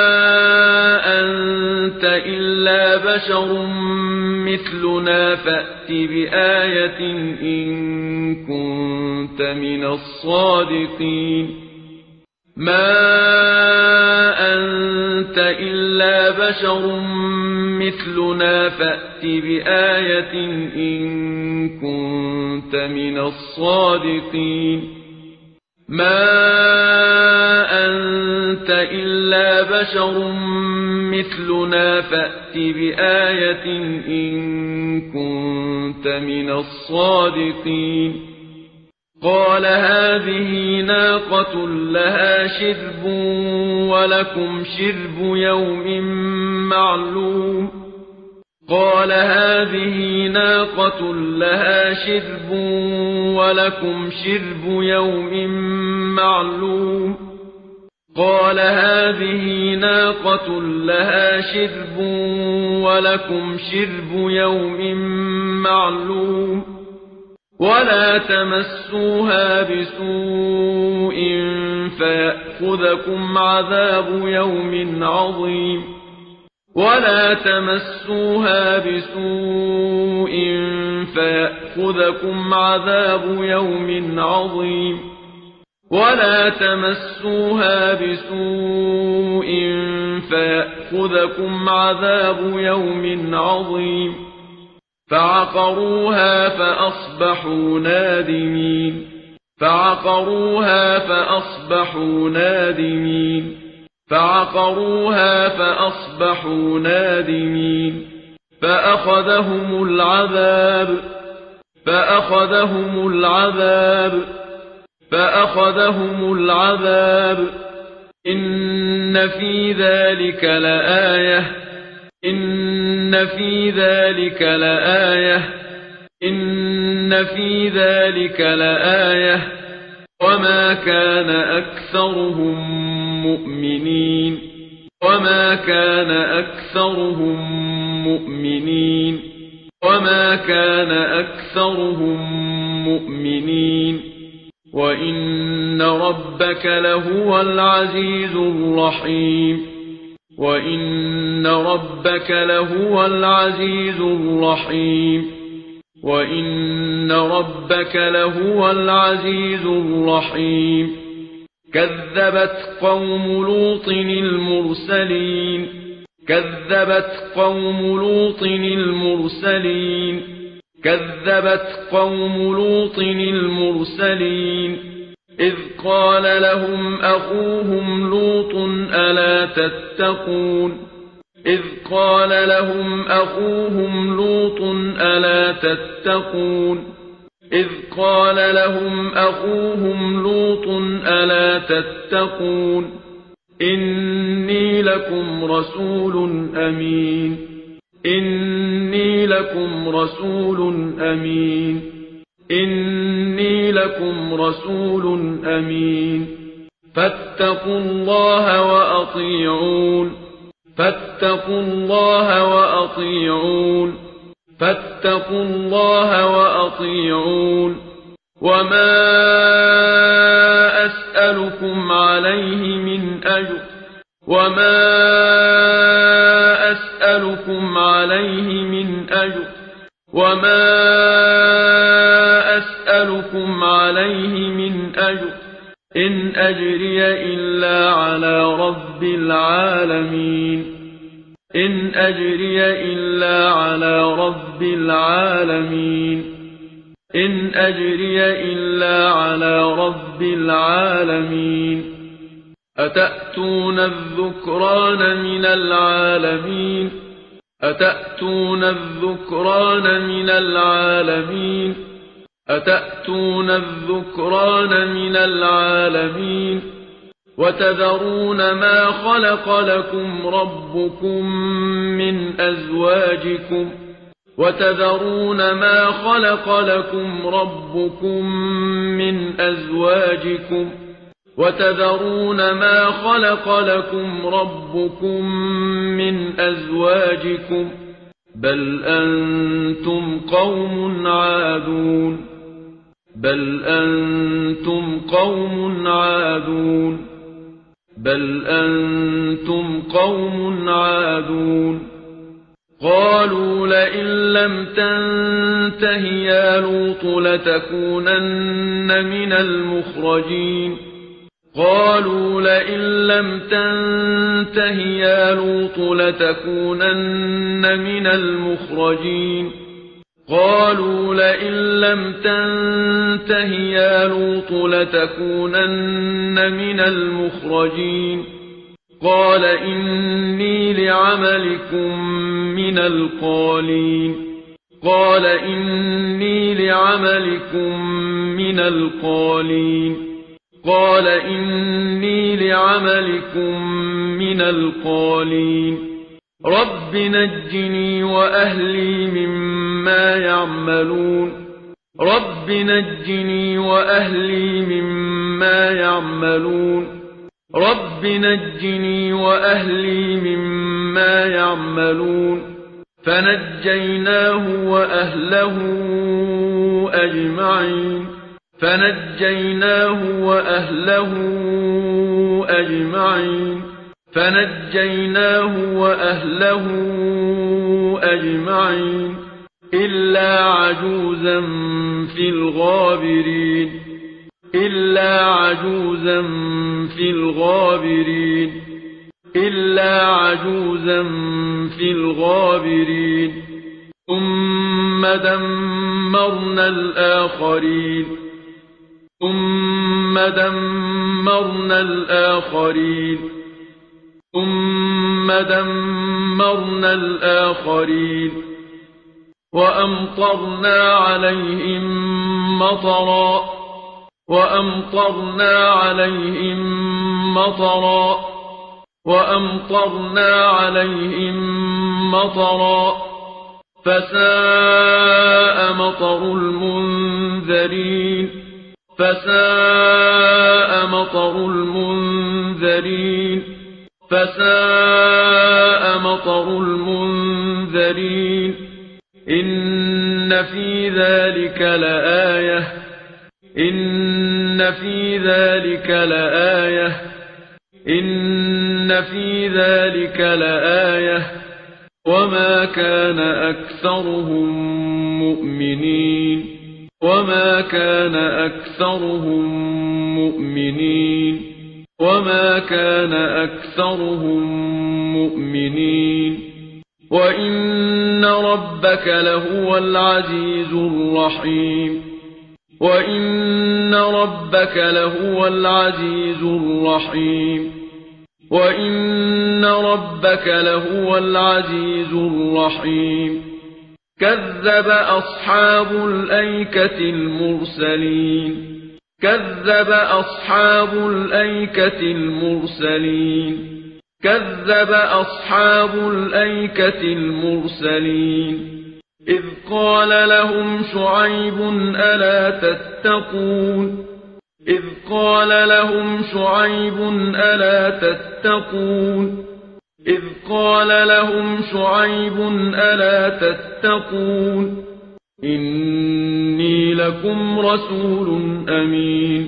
Speaker 1: أنت إلا بشر مثلنا فأت بآية إن كنت من الصادقين ما أنت إلا بشر مثلنا فأت بآية إن كنت من الصادقين ما أنت إلا بشر مثلنا فأت بآية إن كنت من الصادقين قال هذه ناقة لها شرب ولكم شرب يوم معلوم قال هذه ناقة لها شرب ولكم شرب يوم معلوم قال هذه ناقة لها شرب ولكم شرب يوم معلوم ولا تمسوها بسوء فيأخذكم عذاب يوم عظيم ولا تمسوها بسوء فيأخذكم عذاب يوم عظيم ولا تمسوها بسوء فيأخذكم عذاب يوم عظيم فعقروها فأصبحوا نادمين فعقروها فأصبحوا نادمين فعقروها فأصبحوا نادمين فأخذهم العذاب فأخذهم العذاب فأخذهم العذاب إن في ذلك لآية إن في ذلك لآية إن في ذلك لآية وما كان أكثرهم مؤمنين وما كان أكثرهم مؤمنين وما كان أكثرهم مؤمنين وإن ربك لهو العزيز الرحيم وإن ربك لهو العزيز الرحيم وإن ربك لهو العزيز الرحيم كذبت قوم لوط المرسلين كذبت قوم لوط المرسلين كذبت قوم لوط المرسلين إذ قال لهم أخوهم لوط ألا تتقون إذ قال لهم أخوهم لوط ألا تتقون إذ قال لهم أخوهم لوط ألا تتقون إني لكم رسول أمين إني لكم رسول أمين إني لكم رسول أمين فاتقوا الله وأطيعون فاتقوا الله وأطيعون فاتقوا الله وأطيعون وما أسألكم عليه من أجر وما أسألكم عليه من أجر وما أسألكم عليه من أجر إن أجري إلا على رب العالمين إن أجري إلا على رب العالمين إن أجري إلا على رب العالمين أتأتون الذكران من العالمين أتأتون الذكران من العالمين أتأتون الذكران من العالمين وتذرون ما خلق لكم ربكم من أزواجكم وتذرون ما خلق لكم ربكم من أزواجكم وتذرون ما خلق لكم ربكم من أزواجكم بل أنتم قوم عادون بل أنتم قوم عادون بل أنتم قوم عادون قالوا لئن لم تنته يا لوط لتكونن من المخرجين قالوا لئن لم تنته يا لوط لتكونن من المخرجين قالوا لئن لم تنته يا لوط لتكونن من المخرجين قال إني لعملكم من القالين قال إني لعملكم من القالين قال إني لعملكم من القالين رب نجني وأهلي مما يعملون رب نجني وأهلي مما يعملون رب نجني وأهلي مما يعملون فنجيناه وأهله أجمعين فنجيناه وأهله أجمعين فنجيناه وأهله أجمعين إلا عجوزا في الغابرين إلا عجوزا في الغابرين إلا عجوزا في الغابرين ثم دمرنا الآخرين ثم دمرنا الآخرين ثم دمرنا الآخرين وأمطرنا عليهم مطرا وأمطرنا عليهم مطرا وأمطرنا عليهم مطرا فساء مطر المنذرين فساء مطر المنذرين فساء مطر المنذرين إن في ذلك لآية إن في ذلك لآية إن في ذلك لآية وما كان أكثرهم مؤمنين وما كان أكثرهم مؤمنين وما كان أكثرهم مؤمنين وإن ربك لهو العزيز الرحيم وإن ربك لهو العزيز الرحيم وإن ربك لهو العزيز الرحيم كذب أصحاب الأيكة المرسلين كذب أصحاب الأيكة المرسلين كذب أصحاب الأيكة المرسلين إذ قال لهم شعيب ألا تتقون إذ قال لهم شعيب ألا تتقون إذ قال لهم شعيب ألا تتقون إني لكم رسول أمين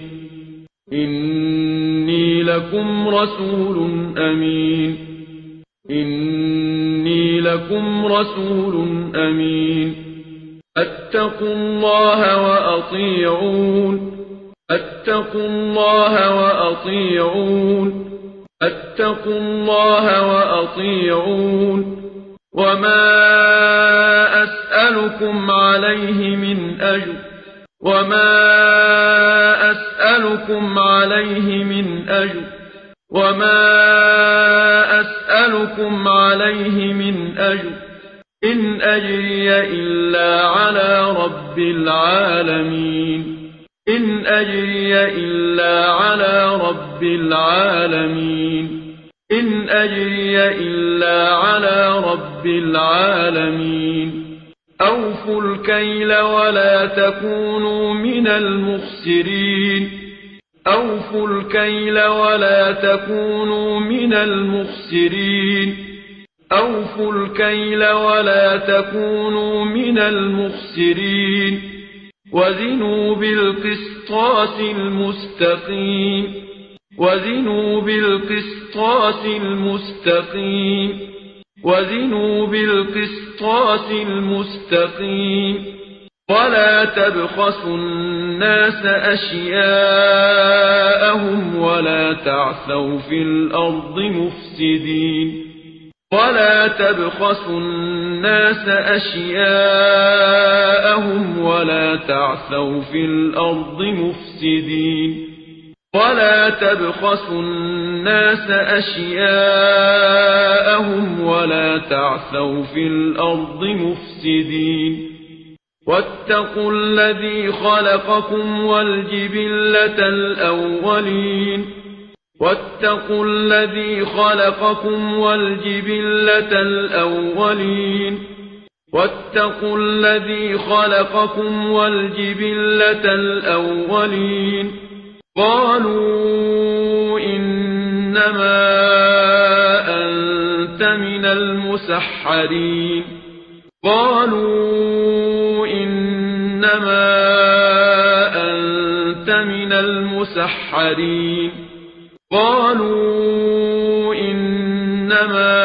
Speaker 1: إني لكم رسول أمين إني لكم رسول أمين اتقوا الله وأطيعون اتقوا الله وأطيعون اتقوا الله وأطيعون وما أسألكم عليه من أجر وما أسألكم عليه من أجر وما أسألكم عليه من أجر إن أجري إلا على رب العالمين إن أجري إلا على رب العالمين إن أجري إلا على رب العالمين أوفوا الكيل ولا تكونوا من المخسرين أوفوا الكيل ولا تكونوا من المخسرين أوفوا الكيل ولا تكونوا من المخسرين وزنوا بالقسطاس المستقيم وزنوا بالقسطاس المستقيم وزنوا بالقسطاس المستقيم ولا تبخسوا الناس أشياءهم ولا تعثوا في الأرض مفسدين ولا تبخسوا الناس أشياءهم ولا تعثوا في الأرض مفسدين ولا تبخسوا الناس أشياءهم ولا تعثوا في الأرض مفسدين واتقوا الذي خلقكم والجبلة الأولين واتقوا الذي خلقكم والجبلة الأولين واتقوا الذي خلقكم والجبلة الأولين قالوا إنما أنت من المسحرين قالوا إنما أنت من المسحرين قالوا إنما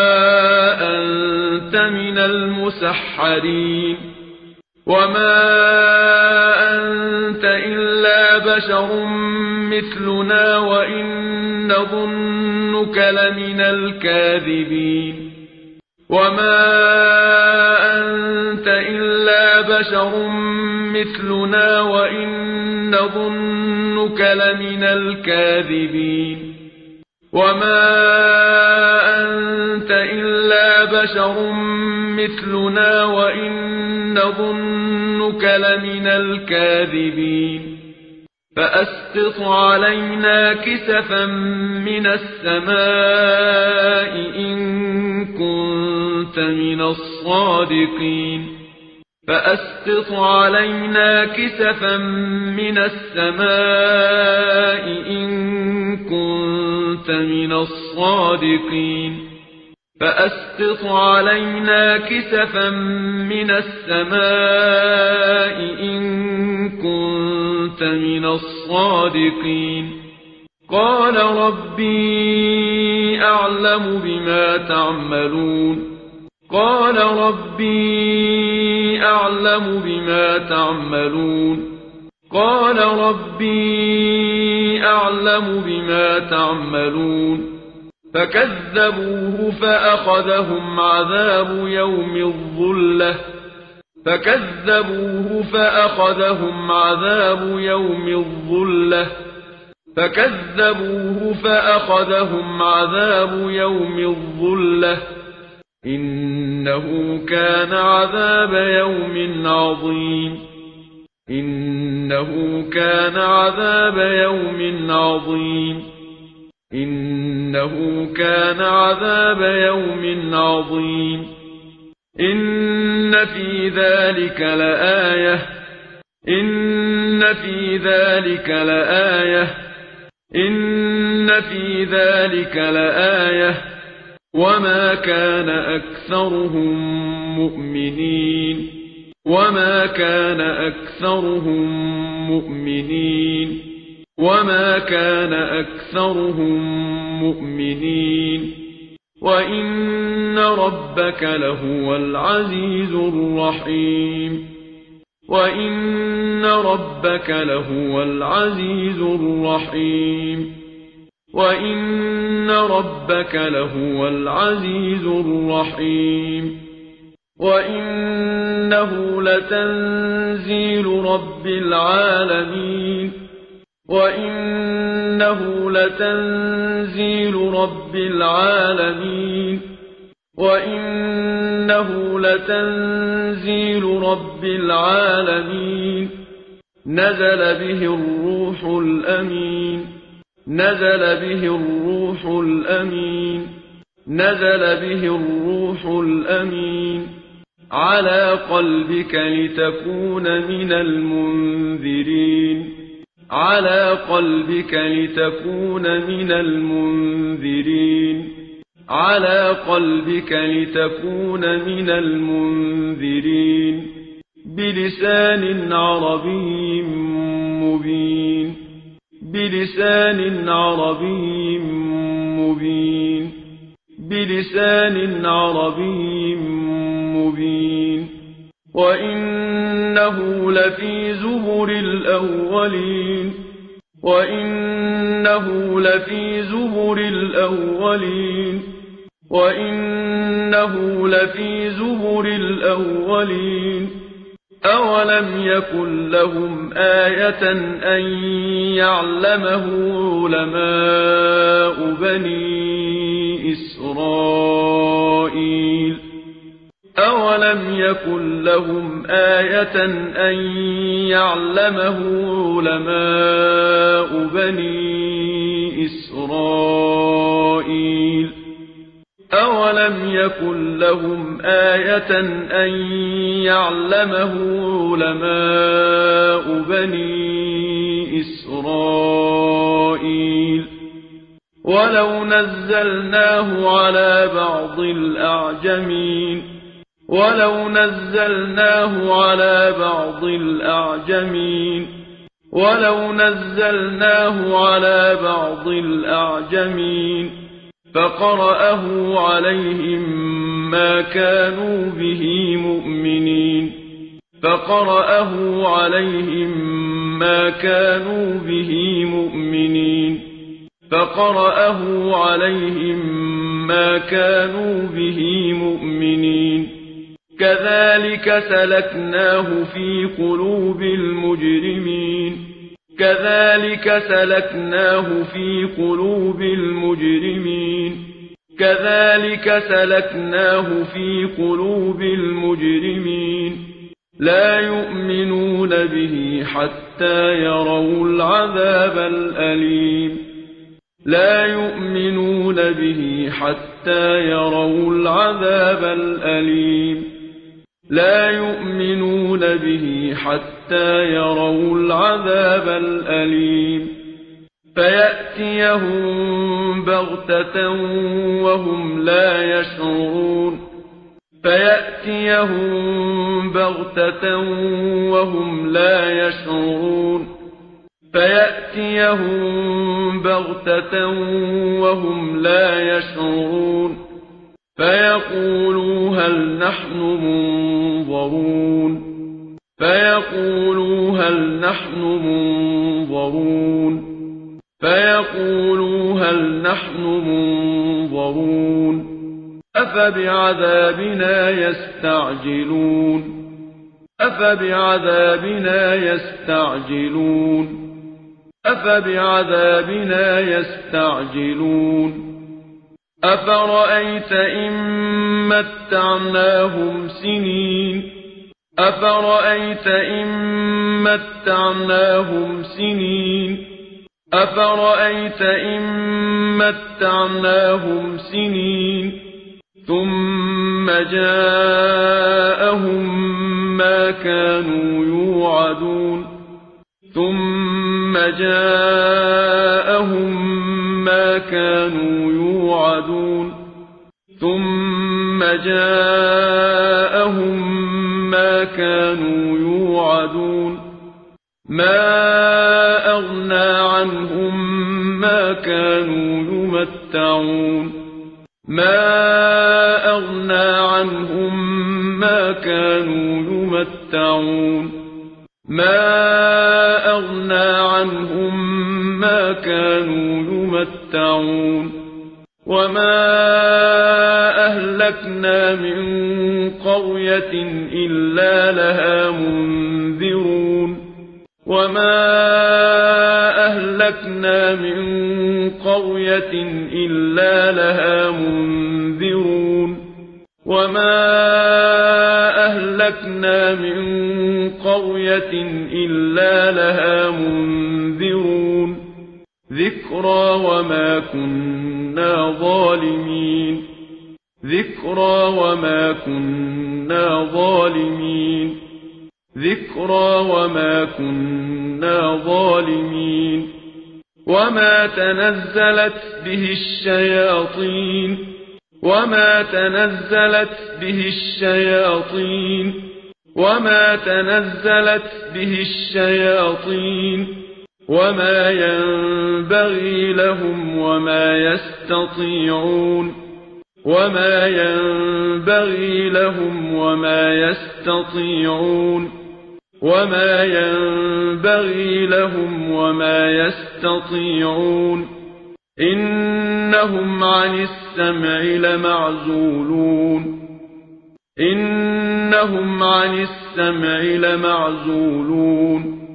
Speaker 1: أنت من المسحرين وما أنت إلا بشر مثلنا وإن نظنك لمن الكاذبين وما أنت إلا بشر مثلنا وإن نظنك لمن الكاذبين وما أنت إلا بشر مثلنا وإن نظنك لمن الكاذبين فأسقط علينا كسفا من السماء إن كنت من الصادقين فأسقط علينا كسفا من السماء إن كنت من الصادقين فأسقط علينا كسفا من السماء إن كنت من الصادقين قال ربي أعلم بما تعملون قال ربي أعلم بما تعملون قال ربي أعلم بما تعملون فكذبوه فأخذهم عذاب يوم الظلة فكذبوه فأخذهم عذاب يوم الظلة فكذبوه فأخذهم عذاب يوم الظلة إنه كان عذاب يوم عظيم إنه كان عذاب يوم عظيم إنه كان عذاب يوم عظيم إن في ذلك لآية إن في ذلك لآية إن في ذلك لآية وما كان أكثرهم مؤمنين وما كان أكثرهم مؤمنين وما كان أكثرهم مؤمنين وإن ربك لهو العزيز الرحيم وإن ربك لهو العزيز الرحيم وإن ربك لهو العزيز الرحيم وإنه لتنزيل رب العالمين وإنه لتنزيل رب العالمين وإنه لتنزيل رب العالمين نزل به الروح الأمين نزل به الروح الأمين نزل به الروح الأمين على قلبك لتكون من المنذرين على قلبك لتكون من المنذرين على قلبك لتكون من المنذرين بلسان عربي مبين بلسان عربي مبين بلسان عربي مبين وإنه لفي زبر الأولين وإنه لفي زبر الأولين وإنه لفي زبر الأولين أولم يكن لهم آية أن يعلمه علماء بني إسرائيل أولم يكن لهم آية أن يعلمه علماء بني إسرائيل أولم يكن لهم آية أن يعلمه علماء بني إسرائيل ولو نزلناه على بعض الأعجمين ولو نزلناه على بعض الأعجمين ولو نزلناه على بعض الأعجمين فقرأه عليهم ما كانوا به مؤمنين فقرأه عليهم ما كانوا به مؤمنين فقرأه عليهم ما كانوا به مؤمنين كذلك سلكناه في قلوب المجرمين كذلك سلكناه في قلوب المجرمين كذلك سلكناه في قلوب المجرمين لا يؤمنون به حتى يروا العذاب الأليم لا يؤمنون به حتى يروا العذاب الأليم لا يؤمنون به حتى يروا العذاب الأليم فيأتيهم بغتة وهم لا يشعرون فيأتيهم بغتة وهم لا يشعرون فيأتيهم بغتة وهم لا يشعرون فيقولوا هل نحن منظرون فيقولوا هل نحن منظرون فيقولوا هل نحن منظرون أفبعذابنا يستعجلون أفبعذابنا يستعجلون أفبعذابنا يستعجلون أفرأيت إن متعناهم سنين أفرأيت إن متعناهم سنين أفرأيت إن متعناهم سنين ثم جاءهم ما كانوا يوعدون ثم جاءهم ما كانوا يوعدون ثم جاءهم ما كانوا يوعدون ما أغنى عنهم ما كانوا يمتعون ما أغنى عنهم ما كانوا يمتعون ما أغنى عنهم ما كانوا يمتعون وما أهلكنا من قرية إلا لها منذرون وما أهلكنا من قرية إلا لها منذرون وما أهلكنا من قرية إلا لها منذرون ذكرى وما كنا ظالمين ذكرى وما كنا ظالمين ذكرى وما كنا ظالمين وما تنزلت به الشياطين وما تنزلت به الشياطين وما تنزلت به الشياطين وما ينبغي لهم وما يستطيعون وما ينبغي لهم وما يستطيعون وما ينبغي لهم وما يستطيعون إنهم عن السمع لمعزولون إنهم عن السمع لمعزولون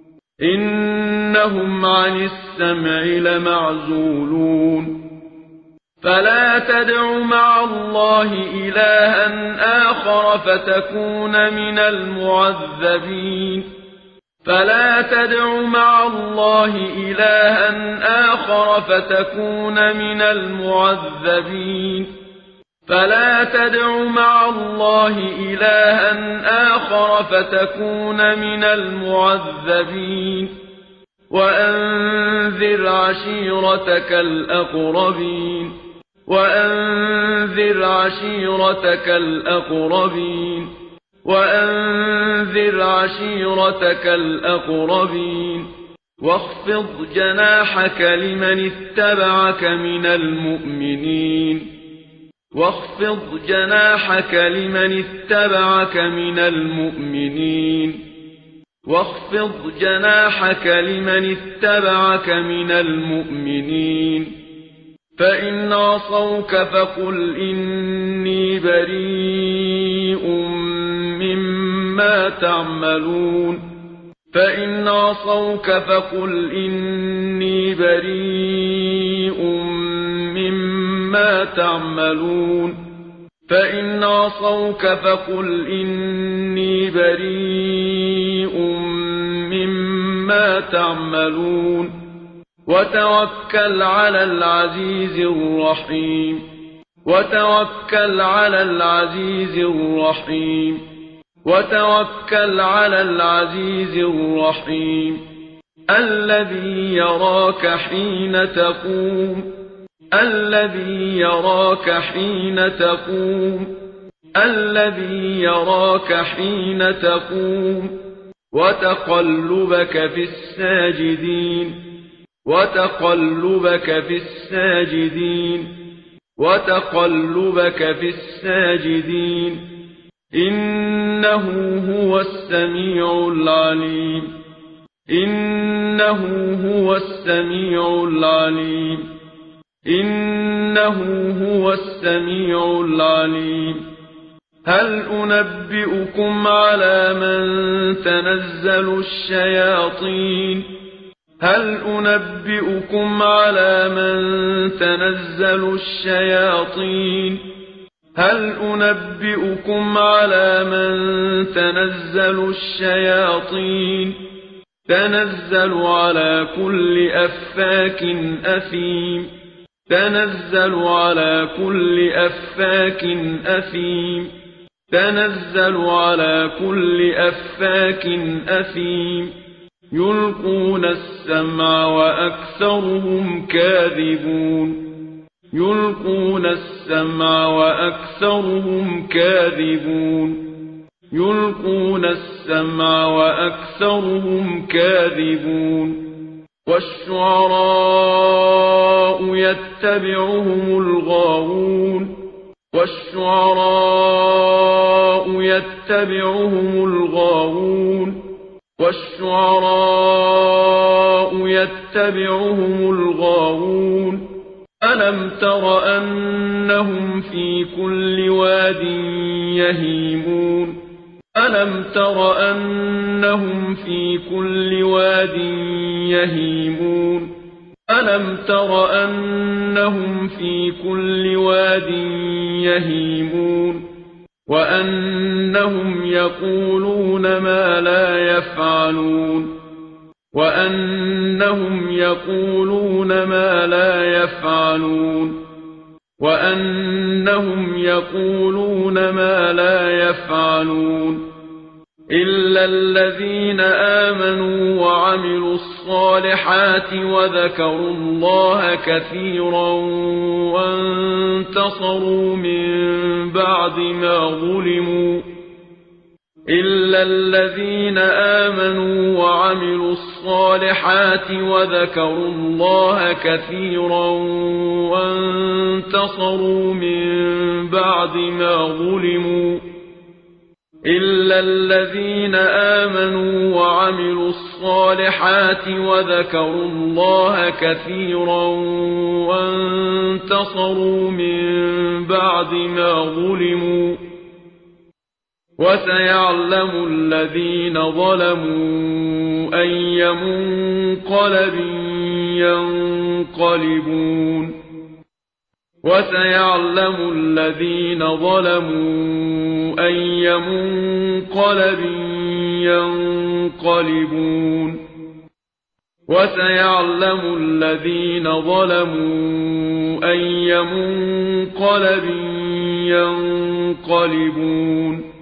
Speaker 1: إنهم عن السمع لمعزولون فلا تدع مع الله إلها آخر فتكون من المعذبين فلا تدع مع الله إلها آخر فتكون من المعذبين فلا تدع مع الله إلها آخر فتكون من المعذبين وأنذر عشيرتك الأقربين وأنذر عشيرتك الأقربين وأنذر عشيرتك الأقربين واخفض جناحك لمن اتبعك من المؤمنين واخفض جناحك لمن اتبعك من المؤمنين واخفض جناحك لمن اتبعك من المؤمنين فإن عصوك فقل إني بريء مما تعملون فإن عصوك فقل إني بريء مما تعملون فإن عصوك فقل إني بريء مما تعملون وتوكل على العزيز الرحيم وتوكل على العزيز الرحيم وتوكل على العزيز الرحيم الذي يراك حين تقوم الذي يراك حين تقوم الذي يراك حين تقوم وتقلبك في الساجدين وتقلبك في الساجدين وتقلبك في الساجدين إنه هو السميع العليم إنه هو السميع العليم إنه هو السميع العليم هل أنبئكم على من تنزل الشياطين هل أنبئكم على من تنزل الشياطين هل أنبئكم على من تنزل الشياطين تنزل على كل أفاك أثيم تنزل على كل أفاك أثيم تنزل على كل أفاك أثيم يلقون السمع وأكثرهم كاذبون يلقون السمع وأكثرهم كاذبون يلقون السمع وأكثرهم كاذبون والشعراء يتبعهم الغاوون والشعراء يتبعهم الغاوون والشعراء يتبعهم الغاوون ألم تر أنهم في كل واد يهيمون ألم تر أنهم في كل واد يهيمون ألم تر أنهم في كل واد يهيمون وأنهم يقولون ما لا يفعلون وأنهم يقولون ما لا يفعلون وأنهم يقولون ما لا يفعلون إلا الذين آمنوا وعملوا الصالحات وذكروا الله كثيرا وانتصروا من بعد ما ظلموا إلا الذين آمنوا وعملوا الصالحات وذكروا الله كثيرا وانتصروا من بعد ما ظلموا إلا الذين آمنوا وعملوا الصالحات وذكروا الله كثيرا وانتصروا من بعد ما ظلموا وسيعلم الذين ظلموا أي منقلب ينقلبون وسيعلم الذين ظلموا أي منقلب ينقلبون وسيعلم الذين ظلموا أي منقلب ينقلبون